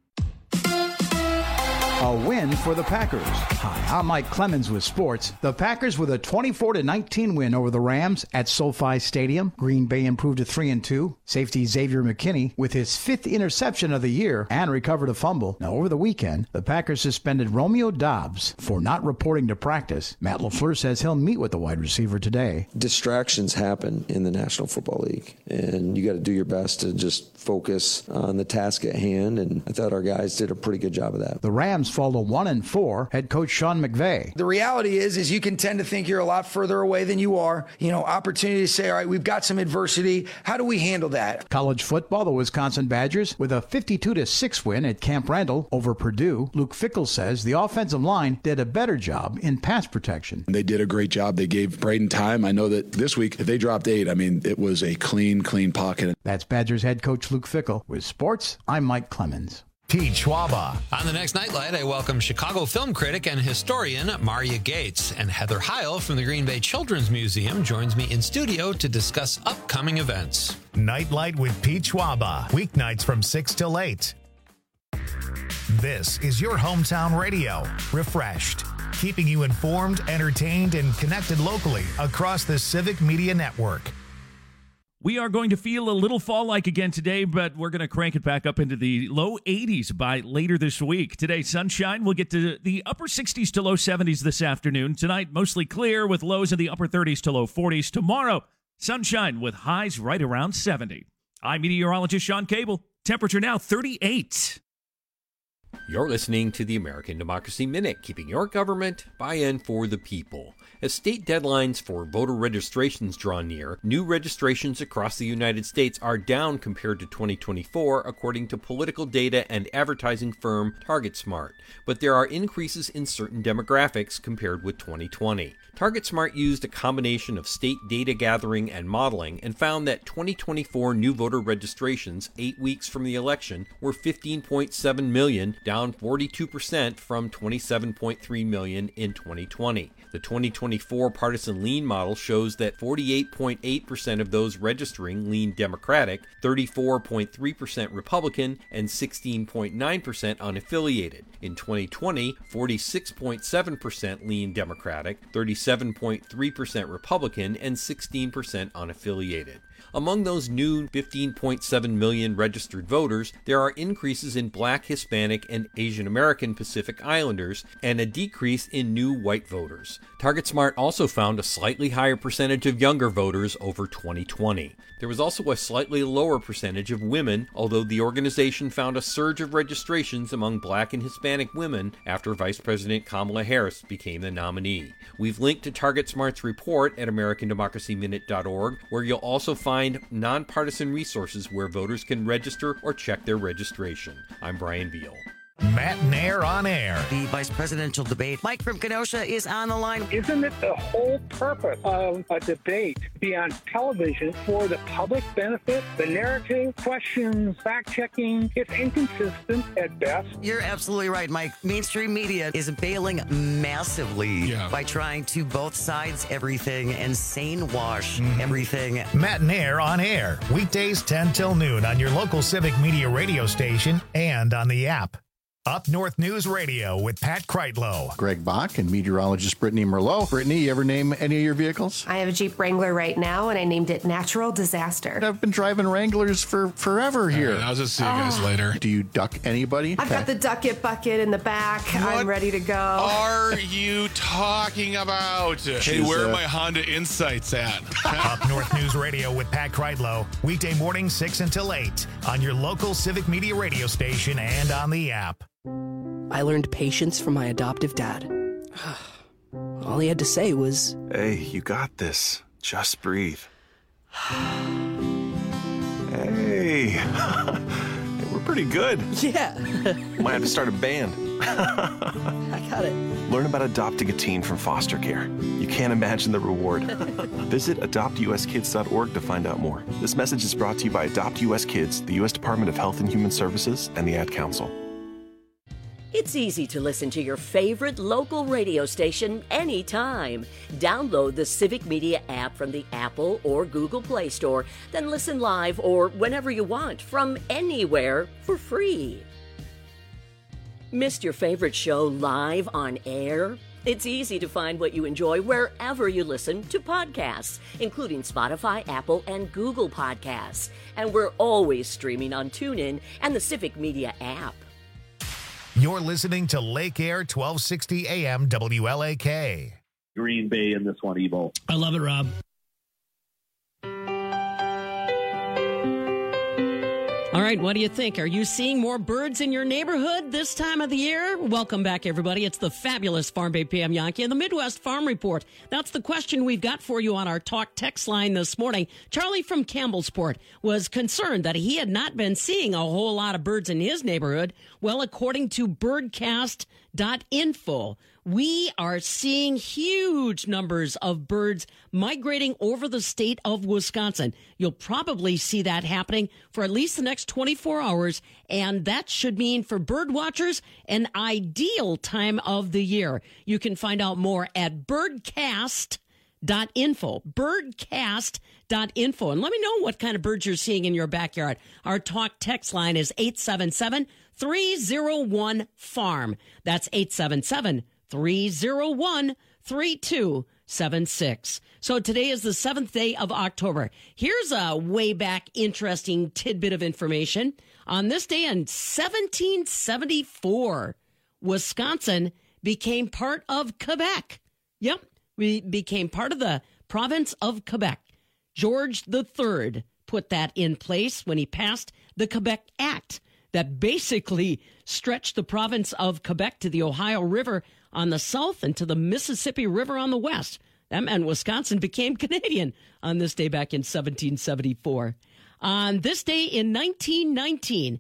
A win for the Packers. Hi, I'm Mike Clemens with sports. The Packers with a twenty-four to nineteen win over the Rams at SoFi Stadium. Green Bay improved to three and two. Safety Xavier McKinney with his fifth interception of the year and recovered a fumble. Now, over the weekend, the Packers suspended Romeo Doubs for not reporting to practice. Matt LaFleur says he'll meet with the wide receiver today. Distractions happen in the National Football League, and you got to do your best to just focus on the task at hand, and I thought our guys did a pretty good job of that. The Rams fall to one and four. Head coach Sean McVay. The reality is, is you can tend to think you're a lot further away than you are. You know, opportunity to say, all right, we've got some adversity. How do we handle that? College football, the Wisconsin Badgers with a fifty-two to six win at Camp Randall over Purdue. Luke Fickell says the offensive line did a better job in pass protection. They did a great job. They gave Braden time. I know that this week, if they dropped eight, I mean, it was a clean, clean pocket. That's Badgers head coach Luke Fickell. With sports, I'm Mike Clemens. Pete Schwaba. On the next Nightlight, I welcome Chicago film critic and historian Maria Gates, and Heather Heil from the Green Bay Children's Museum joins me in studio to discuss upcoming events. Nightlight with Pete Schwaba, weeknights from six till eight. This is your hometown radio, refreshed, keeping you informed, entertained, and connected locally across the Civic Media Network. We are going to feel a little fall-like again today, but we're going to crank it back up into the low eighties by later this week. Today, sunshine. We'll get to the upper sixties to low seventies this afternoon. Tonight, mostly clear with lows in the upper thirties to low forties. Tomorrow, sunshine with highs right around seventy. I'm meteorologist Sean Cable. Temperature now thirty-eight. You're listening to the American Democracy Minute, keeping your government by and for the people. As state deadlines for voter registrations draw near, new registrations across the United States are down compared to twenty twenty-four, according to political data and advertising firm TargetSmart. But there are increases in certain demographics compared with twenty twenty. TargetSmart used a combination of state data gathering and modeling and found that twenty twenty-four new voter registrations, eight weeks from the election, were fifteen point seven million, down forty-two percent from twenty-seven point three million in twenty twenty. The twenty twenty-four partisan lean model shows that forty-eight point eight percent of those registering lean Democratic, thirty-four point three percent Republican, and sixteen point nine percent unaffiliated. In twenty twenty, forty-six point seven percent lean Democratic, thirty-seven point three percent Republican, and sixteen percent unaffiliated. Among those new fifteen point seven million registered voters, there are increases in Black, Hispanic, and Asian American Pacific Islanders, and a decrease in new white voters. TargetSmart also found a slightly higher percentage of younger voters over twenty twenty. There was also a slightly lower percentage of women, although the organization found a surge of registrations among Black and Hispanic women after Vice President Kamala Harris became the nominee. We've linked to TargetSmart's report at American Democracy Minute dot org, where you'll also find nonpartisan resources where voters can register or check their registration. I'm Brian Beal. Matt Nair on air. The vice presidential debate. Mike from Kenosha is on the line. Isn't it the whole purpose of a debate to be on television for the public benefit? The narrative, questions, fact-checking, it's inconsistent at best. You're absolutely right, Mike. Mainstream media is bailing massively yeah. by trying to both sides everything and sane wash mm-hmm. everything. Matt Nair on air. Weekdays ten till noon on your local Civic Media radio station and on the app. Up North News Radio with Pat Kreitlow. Greg Bach and meteorologist Brittany Merlot. Brittany, you ever name any of your vehicles? I have a Jeep Wrangler right now, and I named it Natural Disaster. I've been driving Wranglers for forever here. Right, I'll just see you guys oh. later. Do you duck anybody? I've got the duck it bucket in the back. What I'm ready to go. are you talking about? Hey, where uh, are my Honda Insights at? Up North News Radio with Pat Kreitlow. Weekday morning six until eight on your local Civic Media radio station and on the app. I learned patience from my adoptive dad. All he had to say was, "Hey, you got this. Just breathe." Hey, we're pretty good. Yeah. Might have to start a band. I got it. Learn about adopting a teen from foster care. You can't imagine the reward. Visit adopt u s kids dot org to find out more. This message is brought to you by Adopt U S Kids, the U S Department of Health and Human Services, and the Ad Council. It's easy to listen to your favorite local radio station anytime. Download the Civic Media app from the Apple or Google Play Store, then listen live or whenever you want from anywhere for free. Missed your favorite show live on air? It's easy to find what you enjoy wherever you listen to podcasts, including Spotify, Apple, and Google Podcasts. And we're always streaming on TuneIn and the Civic Media app. You're listening to Lake Air twelve sixty A M W L A K. Green Bay in this one, Evo. I love it, Rob. All right, what do you think? Are you seeing more birds in your neighborhood this time of the year? Welcome back, everybody. It's the fabulous Farm Bay Pam Yankee and the Midwest Farm Report. That's the question we've got for you on our talk text line this morning. Charlie from Campbellsport was concerned that he had not been seeing a whole lot of birds in his neighborhood. Well, according to birdcast dot info, we are seeing huge numbers of birds migrating over the state of Wisconsin. You'll probably see that happening for at least the next twenty-four hours, and that should mean for bird watchers an ideal time of the year. You can find out more at birdcast dot info, birdcast dot info. And let me know what kind of birds you're seeing in your backyard. Our talk text line is eight seven seven, three oh one, farm. That's eight seven seven, three oh one, three two seven six. So today is the seventh day of October. Here's a way back interesting tidbit of information. On this day in seventeen seventy-four, Wisconsin became part of Quebec. Yep, we became part of the province of Quebec. George the Third put that in place when he passed the Quebec Act that basically stretched the province of Quebec to the Ohio River on the south and to the Mississippi River on the west. That meant Wisconsin became Canadian on this day back in seventeen seventy-four. On this day in nineteen nineteen,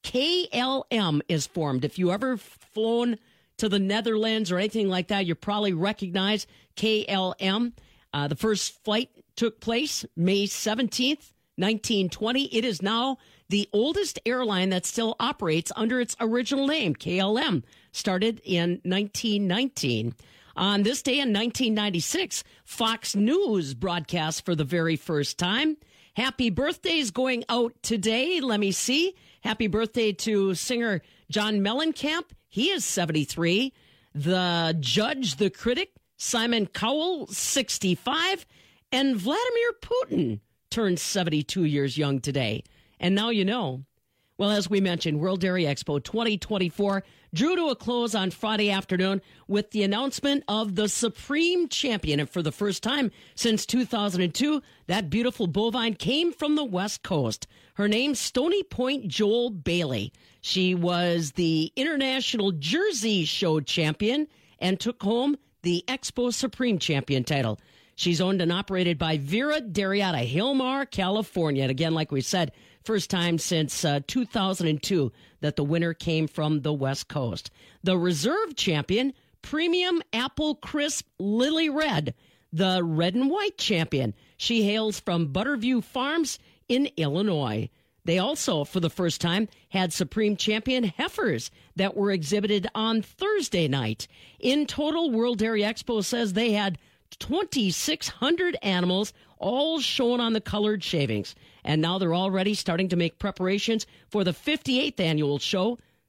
K L M is formed. If you ever flown to the Netherlands or anything like that, you probably recognize K L M. Uh, the first flight took place May seventeenth, nineteen twenty. It is now the oldest airline that still operates under its original name, K L M. Started in nineteen nineteen. On this day in nineteen ninety-six, Fox News broadcast for the very first time. Happy birthdays going out today. Let me see. Happy birthday to singer John Mellencamp. He is seventy-three. The judge, the critic, Simon Cowell, sixty-five. And Vladimir Putin turned seventy-two years young today. And now you know. Well, as we mentioned, World Dairy Expo twenty twenty-four drew to a close on Friday afternoon with the announcement of the Supreme Champion. And for the first time since two thousand two, that beautiful bovine came from the West Coast. Her name's Stony Point Joel Bailey. She was the International Jersey Show champion and took home the Expo Supreme Champion title. She's owned and operated by Vera Dairy out of Hillmar, California. And again, like we said, first time since uh, two thousand two that the winner came from the West Coast. The reserve champion, Premium Apple Crisp Lily Red, the red and white champion. She hails from Butterview Farms in Illinois. They also, for the first time, had Supreme Champion heifers that were exhibited on Thursday night. In total, World Dairy Expo says they had twenty-six hundred animals, all shown on the colored shavings. And now they're already starting to make preparations for the fifty-eighth annual show,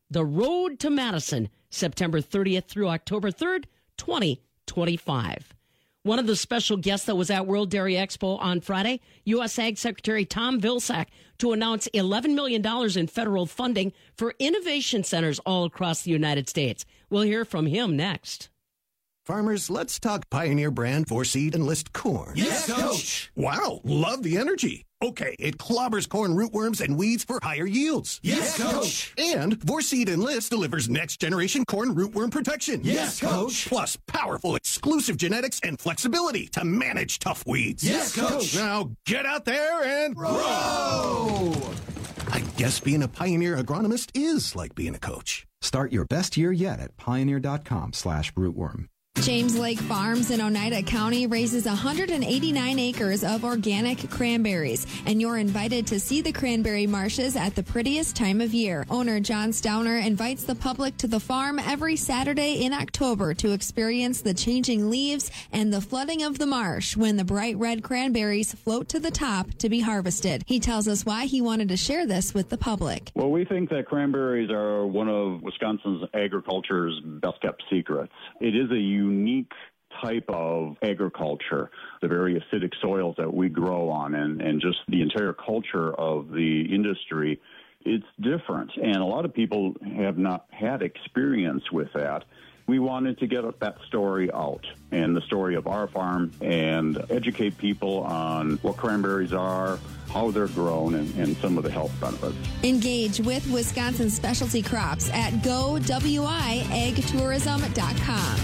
The Road to Madison, September thirtieth through October third, twenty twenty-five. One of the special guests that was at World Dairy Expo on Friday, U S Ag Secretary Tom Vilsack, to announce eleven million dollars in federal funding for innovation centers all across the United States. We'll hear from him next. Farmers, let's talk Pioneer brand four-seed Enlist corn. Yes, Coach! Wow, love the energy. Okay, it clobbers corn rootworms and weeds for higher yields. Yes, Coach! And four-seed Enlist delivers next-generation corn rootworm protection. Yes, Coach! Plus powerful exclusive genetics and flexibility to manage tough weeds. Yes, Coach! Now get out there and grow! I guess being a Pioneer agronomist is like being a coach. Start your best year yet at pioneer.com slash rootworm. James Lake Farms in Oneida County raises one hundred eighty-nine acres of organic cranberries, and you're invited to see the cranberry marshes at the prettiest time of year. Owner John Stauner invites the public to the farm every Saturday in October to experience the changing leaves and the flooding of the marsh when the bright red cranberries float to the top to be harvested. He tells us why he wanted to share this with the public. Well, we think that cranberries are one of Wisconsin's agriculture's best-kept secrets. It is a unique type of agriculture, the very acidic soils that we grow on, and, and just the entire culture of the industry. It's different, and a lot of people have not had experience with that. We wanted to get that story out, and the story of our farm, and educate people on what cranberries are, how they're grown, and, and some of the health benefits. Engage with Wisconsin specialty crops at go w i ag tourism dot com.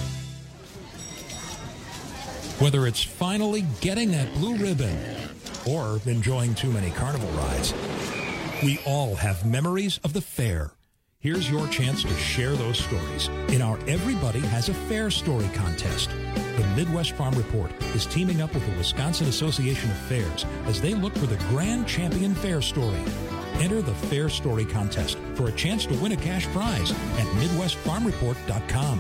Whether it's finally getting that blue ribbon or enjoying too many carnival rides, we all have memories of the fair. Here's your chance to share those stories in our Everybody Has a Fair Story contest. The Midwest Farm Report is teaming up with the Wisconsin Association of Fairs as they look for the Grand Champion Fair Story. Enter the Fair Story contest for a chance to win a cash prize at midwest farm report dot com.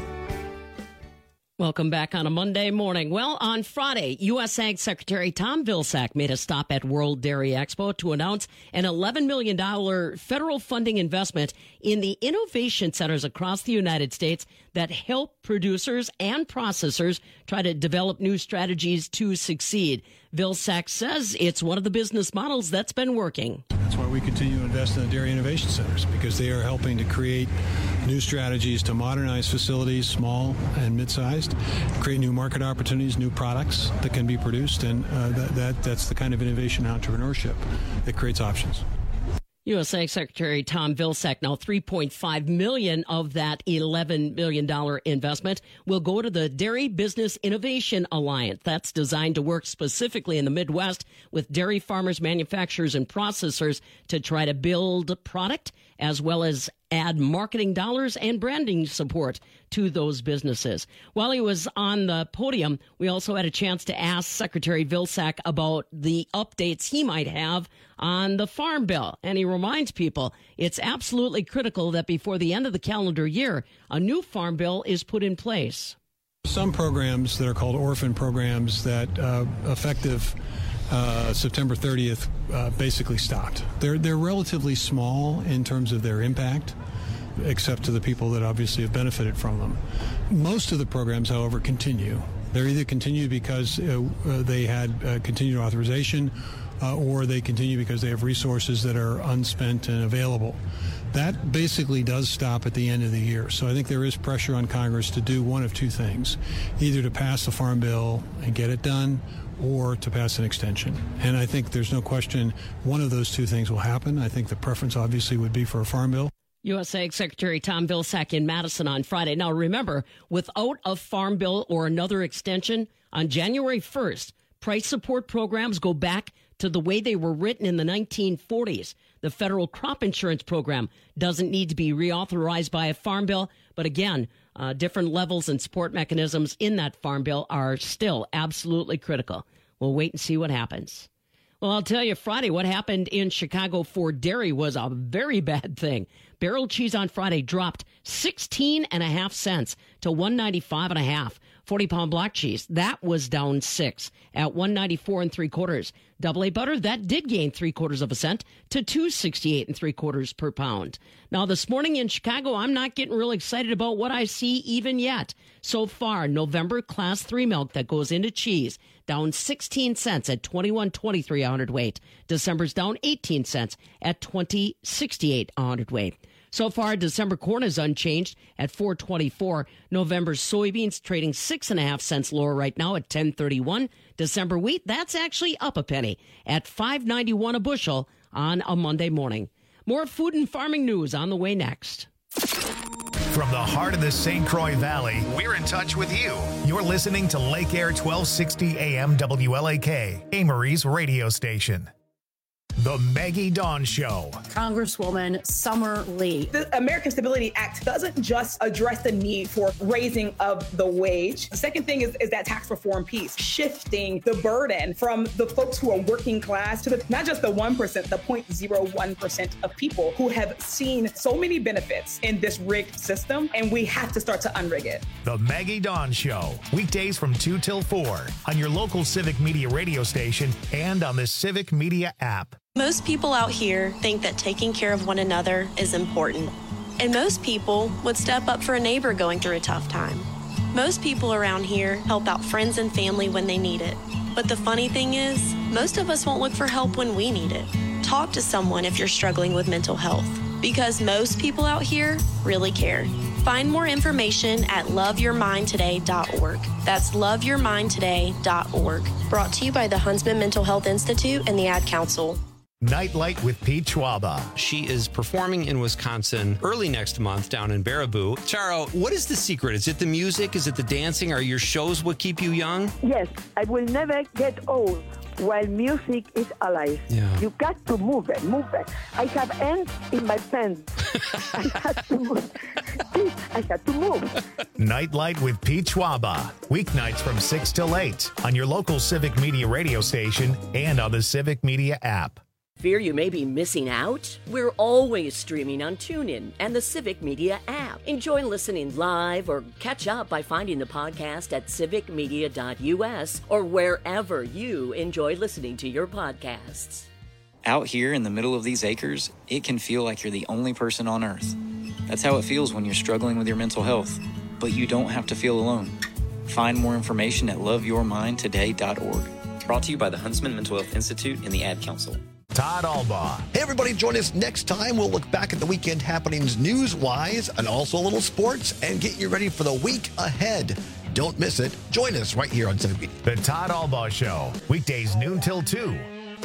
Welcome back on a Monday morning. Well, on Friday, U S Ag Secretary Tom Vilsack made a stop at World Dairy Expo to announce an eleven million dollars federal funding investment in the innovation centers across the United States that help producers and processors try to develop new strategies to succeed. Vilsack says it's one of the business models that's been working. That's why we continue to invest in the dairy innovation centers, because they are helping to create new strategies to modernize facilities, small and mid-sized, create new market opportunities, new products that can be produced, and uh, that, that that's the kind of innovation entrepreneurship that creates options. U S Ag Secretary Tom Vilsack. Now, three point five million dollars of that eleven million dollars investment will go to the Dairy Business Innovation Alliance. That's designed to work specifically in the Midwest with dairy farmers, manufacturers, and processors to try to build product as well as add marketing dollars and branding support to those businesses. While he was on the podium, we also had a chance to ask Secretary Vilsack about the updates he might have on the Farm Bill. And he reminds people it's absolutely critical that before the end of the calendar year, a new Farm Bill is put in place. Some programs that are called orphan programs that uh, effective Uh, September thirtieth uh, basically stopped. They're they're relatively small in terms of their impact, except to the people that obviously have benefited from them. Most of the programs, however, continue. They're either continue because uh, uh, they had uh, continued authorization, uh, or they continue because they have resources that are unspent and available. That basically does stop at the end of the year. So I think there is pressure on Congress to do one of two things, either to pass the Farm Bill and get it done, or to pass an extension. And I think there's no question one of those two things will happen. I think the preference obviously would be for a Farm Bill. U S Ag Secretary Tom Vilsack in Madison on Friday. Now remember, without a Farm Bill or another extension, on January first, price support programs go back to the way they were written in the nineteen forties. The federal crop insurance program doesn't need to be reauthorized by a Farm Bill, but again, Uh, different levels and support mechanisms in that Farm Bill are still absolutely critical. We'll wait and see what happens. Well, I'll tell you, Friday, what happened in Chicago for dairy was a very bad thing. Barrel cheese on Friday dropped sixteen and a half cents to one ninety-five and a half. forty pound block cheese, that was down six at one ninety-four and three quarters. Double A butter, that did gain three quarters of a cent to two sixty-eight and three quarters per pound. Now, this morning in Chicago, I'm not getting real excited about what I see even yet. So far, November class three milk that goes into cheese, down sixteen cents at twenty-one twenty-three a hundredweight. December's down eighteen cents at twenty sixty-eight a hundredweight. So far, December corn is unchanged at four twenty-four. November soybeans trading six and a half cents lower right now at ten thirty-one. December wheat, that's actually up a penny at five ninety-one a bushel on a Monday morning. More food and farming news on the way next. From the heart of the Saint Croix Valley, we're in touch with you. You're listening to Lake Air twelve sixty A M W L A K, Amory's radio station. The Maggie Dawn Show. Congresswoman Summer Lee. The American Stability Act doesn't just address the need for raising of the wage. The second thing is, is that tax reform piece, shifting the burden from the folks who are working class to the, not just the one percent, the zero point zero one percent of people who have seen so many benefits in this rigged system, and we have to start to unrig it. The Maggie Dawn Show, weekdays from two till four on your local Civic Media radio station and on the Civic Media app. Most people out here think that taking care of one another is important. And most people would step up for a neighbor going through a tough time. Most people around here help out friends and family when they need it. But the funny thing is, most of us won't look for help when we need it. Talk to someone if you're struggling with mental health, because most people out here really care. Find more information at love your mind today dot org. That's love your mind today dot org. Brought to you by the Huntsman Mental Health Institute and the Ad Council. Nightlight with Pete Schwaba. She is performing in Wisconsin early next month down in Baraboo. Charo, what is the secret? Is it the music? Is it the dancing? Are your shows what keep you young? Yes, I will never get old while music is alive. Yeah. You got to move it, move it. I have ants in my pants. I had to move. I had to move. Nightlight with Pete Schwaba. Weeknights from six till eight on your local Civic Media radio station and on the Civic Media app. Fear you may be missing out? We're always streaming on TuneIn and the Civic Media app. Enjoy listening live or catch up by finding the podcast at civic media dot u s or wherever you enjoy listening to your podcasts. Out here in the middle of these acres, it can feel like you're the only person on earth. That's how it feels when you're struggling with your mental health. But you don't have to feel alone. Find more information at love your mind today dot org. Brought to you by the Huntsman Mental Health Institute and the Ad Council. Todd Albaugh. Hey, everybody, join us next time. We'll look back at the weekend happenings news-wise and also a little sports and get you ready for the week ahead. Don't miss it. Join us right here on Civic Media. The Todd Albaugh Show, weekdays noon till two.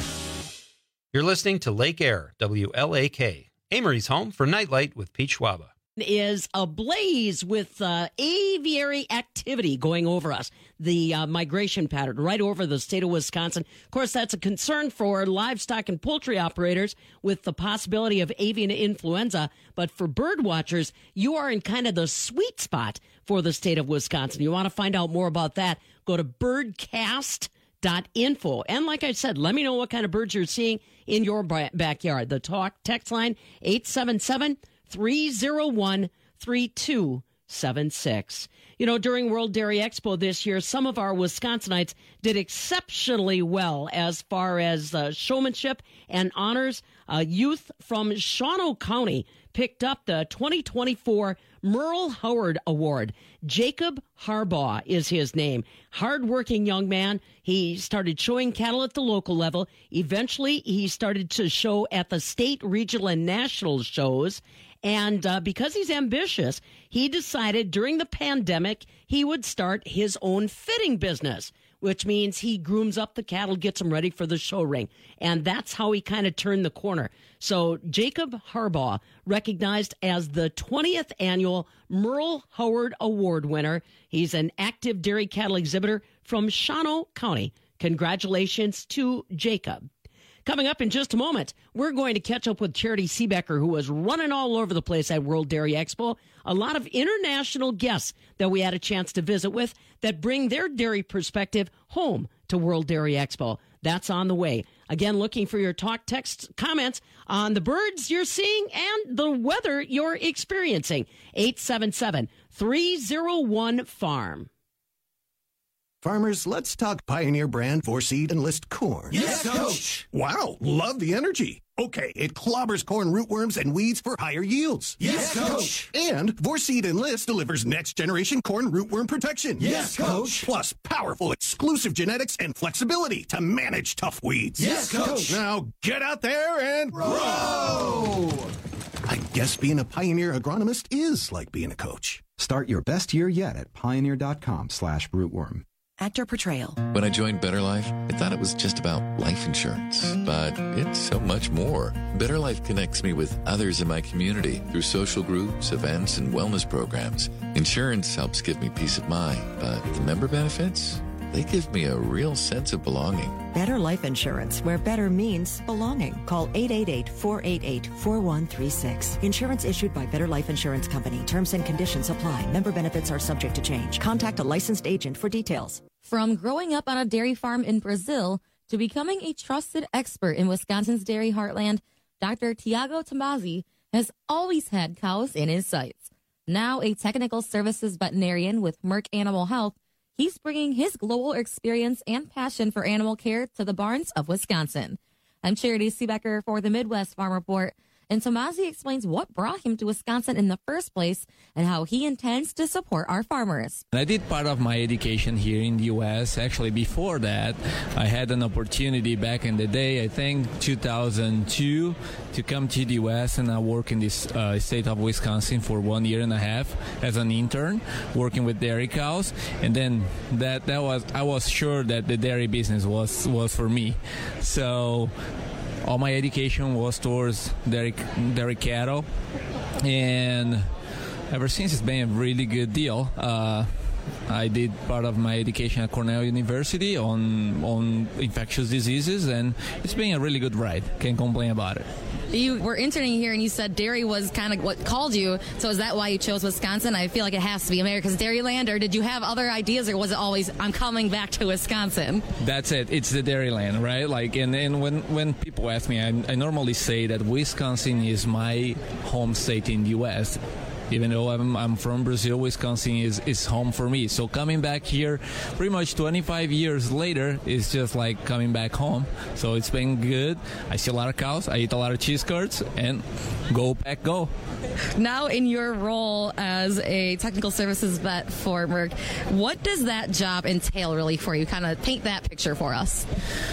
You're listening to Lake Air, W L A K, Amory's home for Nightlight with Pete Schwaba. Is ablaze with uh, aviary activity going over us. The uh, migration pattern right over the state of Wisconsin. Of course, that's a concern for livestock and poultry operators with the possibility of avian influenza. But for bird watchers, you are in kind of the sweet spot for the state of Wisconsin. You want to find out more about that, go to birdcast dot info. And like I said, let me know what kind of birds you're seeing in your backyard. The talk text line, eight seven seven, three oh one, three two seven six. You know, during World Dairy Expo this year, some of our Wisconsinites did exceptionally well as far as uh, showmanship and honors. Uh, youth from Shawano County picked up the twenty twenty-four Merle Howard Award. Jacob Harbaugh is his name. Hardworking young man. He started showing cattle at the local level. Eventually, he started to show at the state, regional, and national shows. And uh, because he's ambitious, he decided during the pandemic he would start his own fitting business, which means he grooms up the cattle, gets them ready for the show ring. And that's how he kind of turned the corner. So Jacob Harbaugh, recognized as the twentieth annual Merle Howard Award winner. He's an active dairy cattle exhibitor from Shawano County. Congratulations to Jacob. Coming up in just a moment, we're going to catch up with Charity Seebecker, who was running all over the place at World Dairy Expo. A lot of international guests that we had a chance to visit with that bring their dairy perspective home to World Dairy Expo. That's on the way. Again, looking for your talk, text, comments on the birds you're seeing and the weather you're experiencing. eight seven seven, three oh one, farm. Farmers, let's talk Pioneer brand four-seed Enlist corn. Yes, Coach. Wow, love the energy. Okay, it clobbers corn rootworms and weeds for higher yields. Yes, Coach. And four-seed Enlist delivers next-generation corn rootworm protection. Yes, Coach. Plus powerful exclusive genetics and flexibility to manage tough weeds. Yes, Coach. Now get out there and grow! I guess being a Pioneer agronomist is like being a coach. Start your best year yet at pioneer.com slash rootworm. Actor portrayal. When I joined Better Life, I thought it was just about life insurance, but it's so much more. Better Life connects me with others in my community through social groups, events, and wellness programs. Insurance helps give me peace of mind, but the member benefits, they give me a real sense of belonging. Better Life Insurance, where better means belonging. Call eight eight eight, four eight eight, four one three six. Insurance issued by Better Life Insurance Company. Terms and conditions apply. Member benefits are subject to change. Contact a licensed agent for details. From growing up on a dairy farm in Brazil to becoming a trusted expert in Wisconsin's dairy heartland, Doctor Tiago Tomasi has always had cows in his sights. Now a technical services veterinarian with Merck Animal Health, he's bringing his global experience and passion for animal care to the barns of Wisconsin. I'm Charity Seebecker for the Midwest Farm Report, and Tomasi explains what brought him to Wisconsin in the first place and how he intends to support our farmers. I did part of my education here in the U S. Actually, before that, I had an opportunity back in the day, I think two thousand two, to come to the U S and I work in this uh, state of Wisconsin for one year and a half as an intern, working with dairy cows. And then that that was I was sure that the dairy business was was for me. So all my education was towards dairy, dairy cattle, and ever since it's been a really good deal. Uh, I did part of my education at Cornell University on on infectious diseases, and it's been a really good ride. Can't complain about it. You were interning here, and you said dairy was kind of what called you. So is that why you chose Wisconsin? I feel like it has to be America's Dairyland, or did you have other ideas, or was it always, I'm coming back to Wisconsin? That's it. It's the Dairyland, right? Like, and, and when, when people ask me, I, I normally say that Wisconsin is my home state in the U S Even though I'm, I'm from Brazil, Wisconsin is, is home for me. So coming back here pretty much twenty-five years later is just like coming back home. So it's been good. I see a lot of cows. I eat a lot of cheese curds, and go pack go. Now in your role as a technical services vet for Merck, what does that job entail really for you? Kind of paint that picture for us.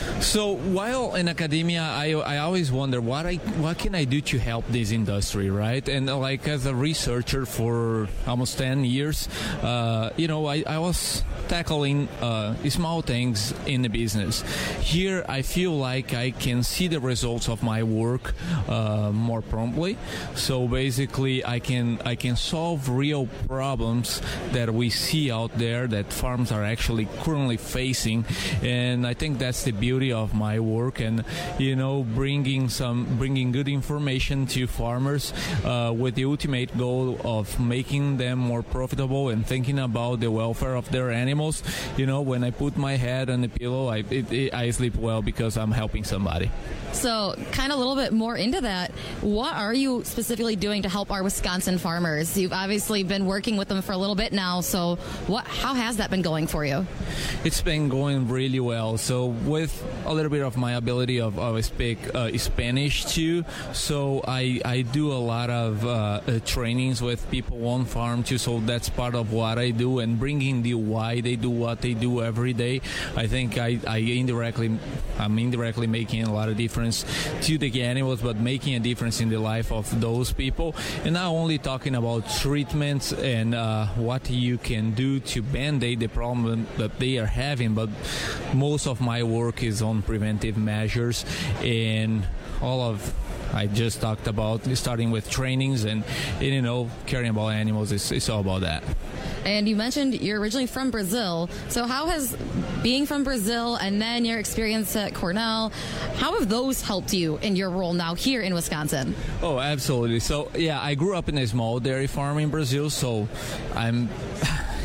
So while in academia, I, I always wonder what I what can I do to help this industry, right? And uh, like as a researcher for almost ten years, uh, you know, I, I was tackling uh, small things in the business. Here, I feel like I can see the results of my work uh, more promptly. So basically, I can I can solve real problems that we see out there that farms are actually currently facing, and I think that's the beauty of my work. And you know, bringing some bringing good information to farmers uh, with the ultimate goal of making them more profitable and thinking about the welfare of their animals. You know, when I put my head on the pillow, I it, it, I sleep well because I'm helping somebody. So, kind of a little bit more into that, what are you specifically doing to help our Wisconsin farmers? You've obviously been working with them for a little bit now, so what? How has that been going for you? It's been going really well. So, with a little bit of my ability of, of speak uh, Spanish too, so I, I do a lot of uh, uh, trainings with people on farm too, so that's part of what I do, and bringing the why they do what they do every day. I think I, I indirectly, I'm indirectly making a lot of difference to the animals, but making a difference in the life of those people. And not only talking about treatments and uh, what you can do to band-aid the problem that they are having, but most of my work is on preventive measures, and all of I just talked about starting with trainings and, you know, caring about animals. It's, it's all about that. And you mentioned you're originally from Brazil. So how has being from Brazil and then your experience at Cornell, how have those helped you in your role now here in Wisconsin? Oh, absolutely. So, yeah, I grew up in a small dairy farm in Brazil, so I'm...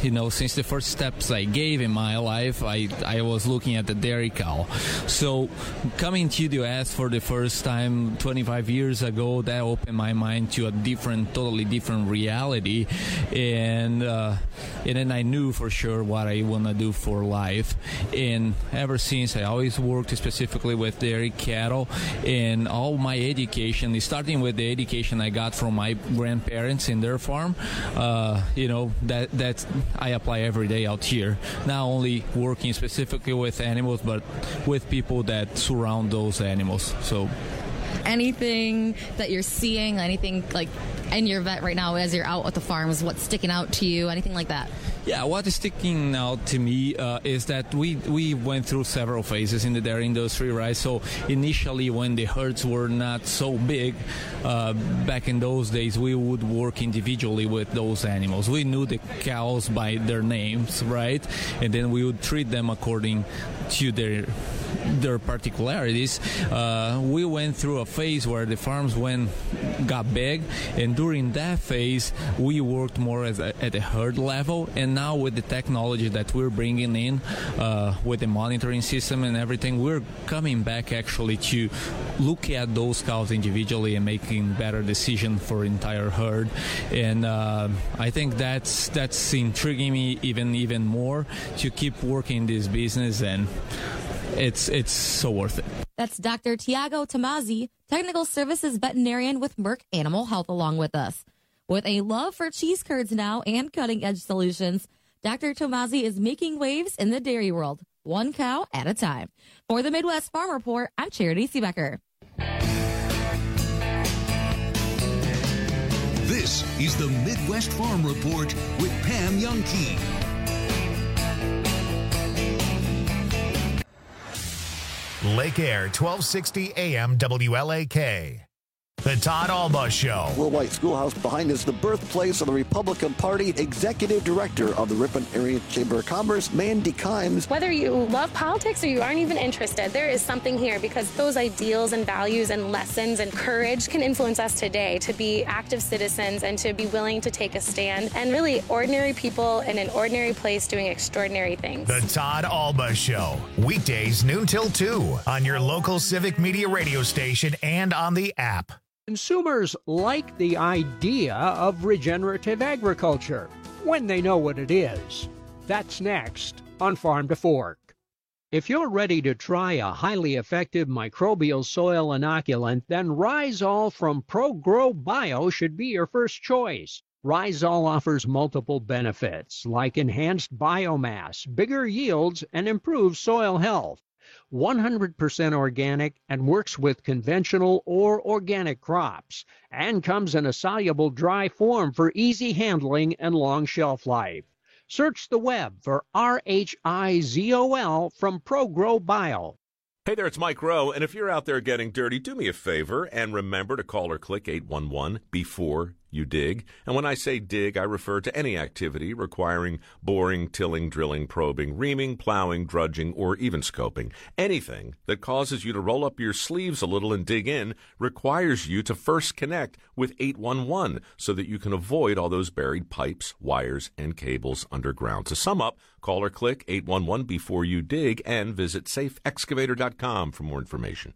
you know, since the first steps I gave in my life, I, I was looking at the dairy cow. So coming to the U S for the first time twenty-five years ago, that opened my mind to a different, totally different reality. And, uh, and then I knew for sure what I want to do for life. And ever since, I always worked specifically with dairy cattle, and all my education, starting with the education I got from my grandparents in their farm, uh, you know, that that I apply every day out here. Not only working specifically with animals, but with people that surround those animals. So, anything that you're seeing, anything like in your vet right now as you're out at the farms, what's sticking out to you, anything like that? Yeah, what is sticking out to me uh, is that we, we went through several phases in the dairy industry, right? So initially when the herds were not so big, uh, back in those days, we would work individually with those animals. We knew the cows by their names, right? And then we would treat them according to their their particularities. Uh, we went through a phase where the farms went got big, and during that phase, we worked more as a, at a herd level. And now with the technology that we're bringing in, uh, with the monitoring system and everything, we're coming back actually to look at those cows individually and making better decisions for entire herd. And uh, I think that's that's intriguing me even even more to keep working this business, and it's it's so worth it. That's Doctor Tiago Tomasi, Technical Services Veterinarian with Merck Animal Health, along with us. With a love for cheese curds now and cutting-edge solutions, Doctor Tomasi is making waves in the dairy world, one cow at a time. For the Midwest Farm Report, I'm Charity Seebecker. This is the Midwest Farm Report with Pam Youngkey. Lake Air, twelve sixty A M W L A K. The Todd Alba Show. Will White Schoolhouse behind is the birthplace of the Republican Party. Executive Director of the Ripon Area Chamber of Commerce, Mandy Kimes. Whether you love politics or you aren't even interested, there is something here, because those ideals and values and lessons and courage can influence us today to be active citizens and to be willing to take a stand, and really ordinary people in an ordinary place doing extraordinary things. The Todd Alba Show. Weekdays noon till two on your local Civic Media radio station and on the app. Consumers like the idea of regenerative agriculture when they know what it is. That's next on Farm to Fork. If you're ready to try a highly effective microbial soil inoculant, then Rhizol from ProGrow Bio should be your first choice. Rhizol offers multiple benefits like enhanced biomass, bigger yields, and improved soil health. one hundred percent organic and works with conventional or organic crops, and comes in a soluble dry form for easy handling and long shelf life. Search the web for R H I Z O L from ProGrow Bio. Hey there, it's Mike Rowe, and if you're out there getting dirty, do me a favor and remember to call or click eight one one before you dig. And when I say dig, I refer to any activity requiring boring, tilling, drilling, probing, reaming, plowing, drudging, or even scoping. Anything that causes you to roll up your sleeves a little and dig in requires you to first connect with eight one one so that you can avoid all those buried pipes, wires, and cables underground. To sum up, call or click eight one one before you dig and visit safe excavator dot com for more information.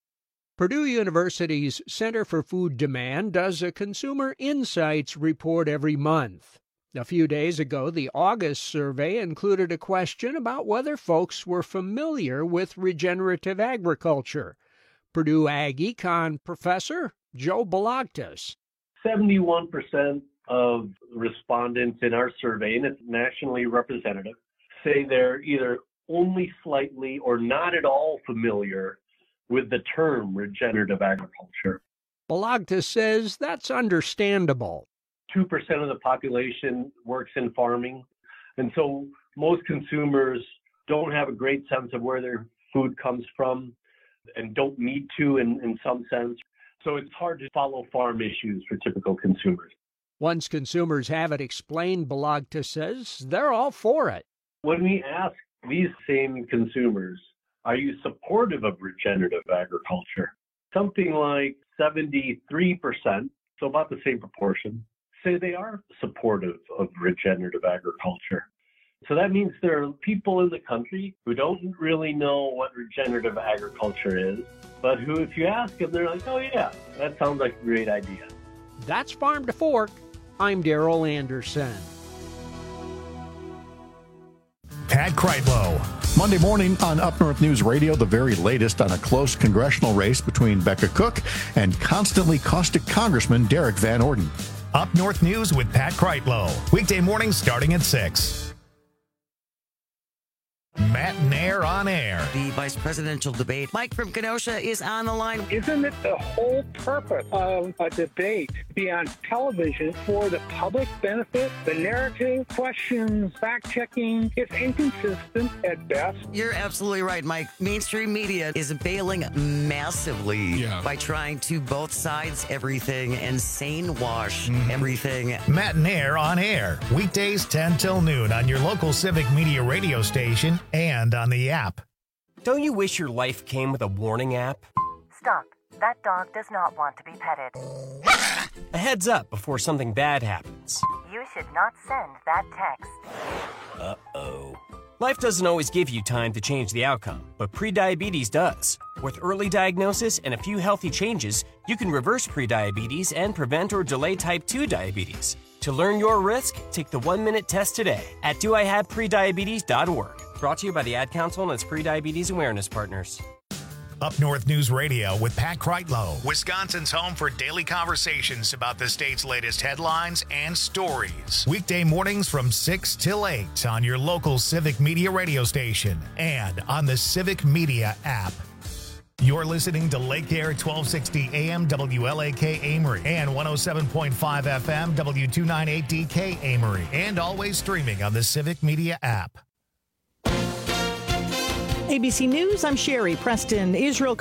Purdue University's Center for Food Demand does a Consumer Insights report every month. A few days ago, the August survey included a question about whether folks were familiar with regenerative agriculture. Purdue Ag Econ professor Joe Balagtas. seventy-one percent of respondents in our survey, and it's nationally representative, say they're either only slightly or not at all familiar with the term regenerative agriculture. Balagtas says that's understandable. two percent of the population works in farming, and so most consumers don't have a great sense of where their food comes from and don't need to in, in some sense. So it's hard to follow farm issues for typical consumers. Once consumers have it explained, Balagtas says, they're all for it. When we ask these same consumers, are you supportive of regenerative agriculture? Something like seventy-three percent, so about the same proportion, say they are supportive of regenerative agriculture. So that means there are people in the country who don't really know what regenerative agriculture is, but who, if you ask them, they're like, oh yeah, that sounds like a great idea. That's Farm to Fork. I'm Daryl Anderson. Pat Kreitlow. Monday morning on Up North News Radio, the very latest on a close congressional race between Becca Cook and constantly caustic Congressman Derek Van Orden. Up North News with Pat Kreitlow. Weekday mornings starting at six. Matt Nair on air. The vice presidential debate. Mike from Kenosha is on the line. Isn't it the whole purpose of a debate to be on television for the public benefit? The narrative, questions, fact-checking, it's inconsistent at best. You're absolutely right, Mike. Mainstream media is bailing massively Yeah. by trying to both sides everything and sane wash Mm-hmm. everything. Matt Nair on air. Weekdays ten till noon on your local Civic Media radio station and on the app. Don't you wish your life came with a warning app? Stop. That dog does not want to be petted. A heads up before something bad happens. You should not send that text. Uh-oh. Life doesn't always give you time to change the outcome, but prediabetes does. With early diagnosis and a few healthy changes, you can reverse prediabetes and prevent or delay type two diabetes. To learn your risk, take the one-minute test today at do I have prediabetes dot org. Brought to you by the Ad Council and its Prediabetes Awareness Partners. Up North News Radio with Pat Kreitlow, Wisconsin's home for daily conversations about the state's latest headlines and stories. Weekday mornings from six till eight on your local Civic Media radio station and on the Civic Media app. You're listening to Lake Air twelve sixty A M W L A K Amory and one oh seven point five F M W two ninety-eight D K Amory, and always streaming on the Civic Media app. A B C News, I'm Sherry Preston. Israel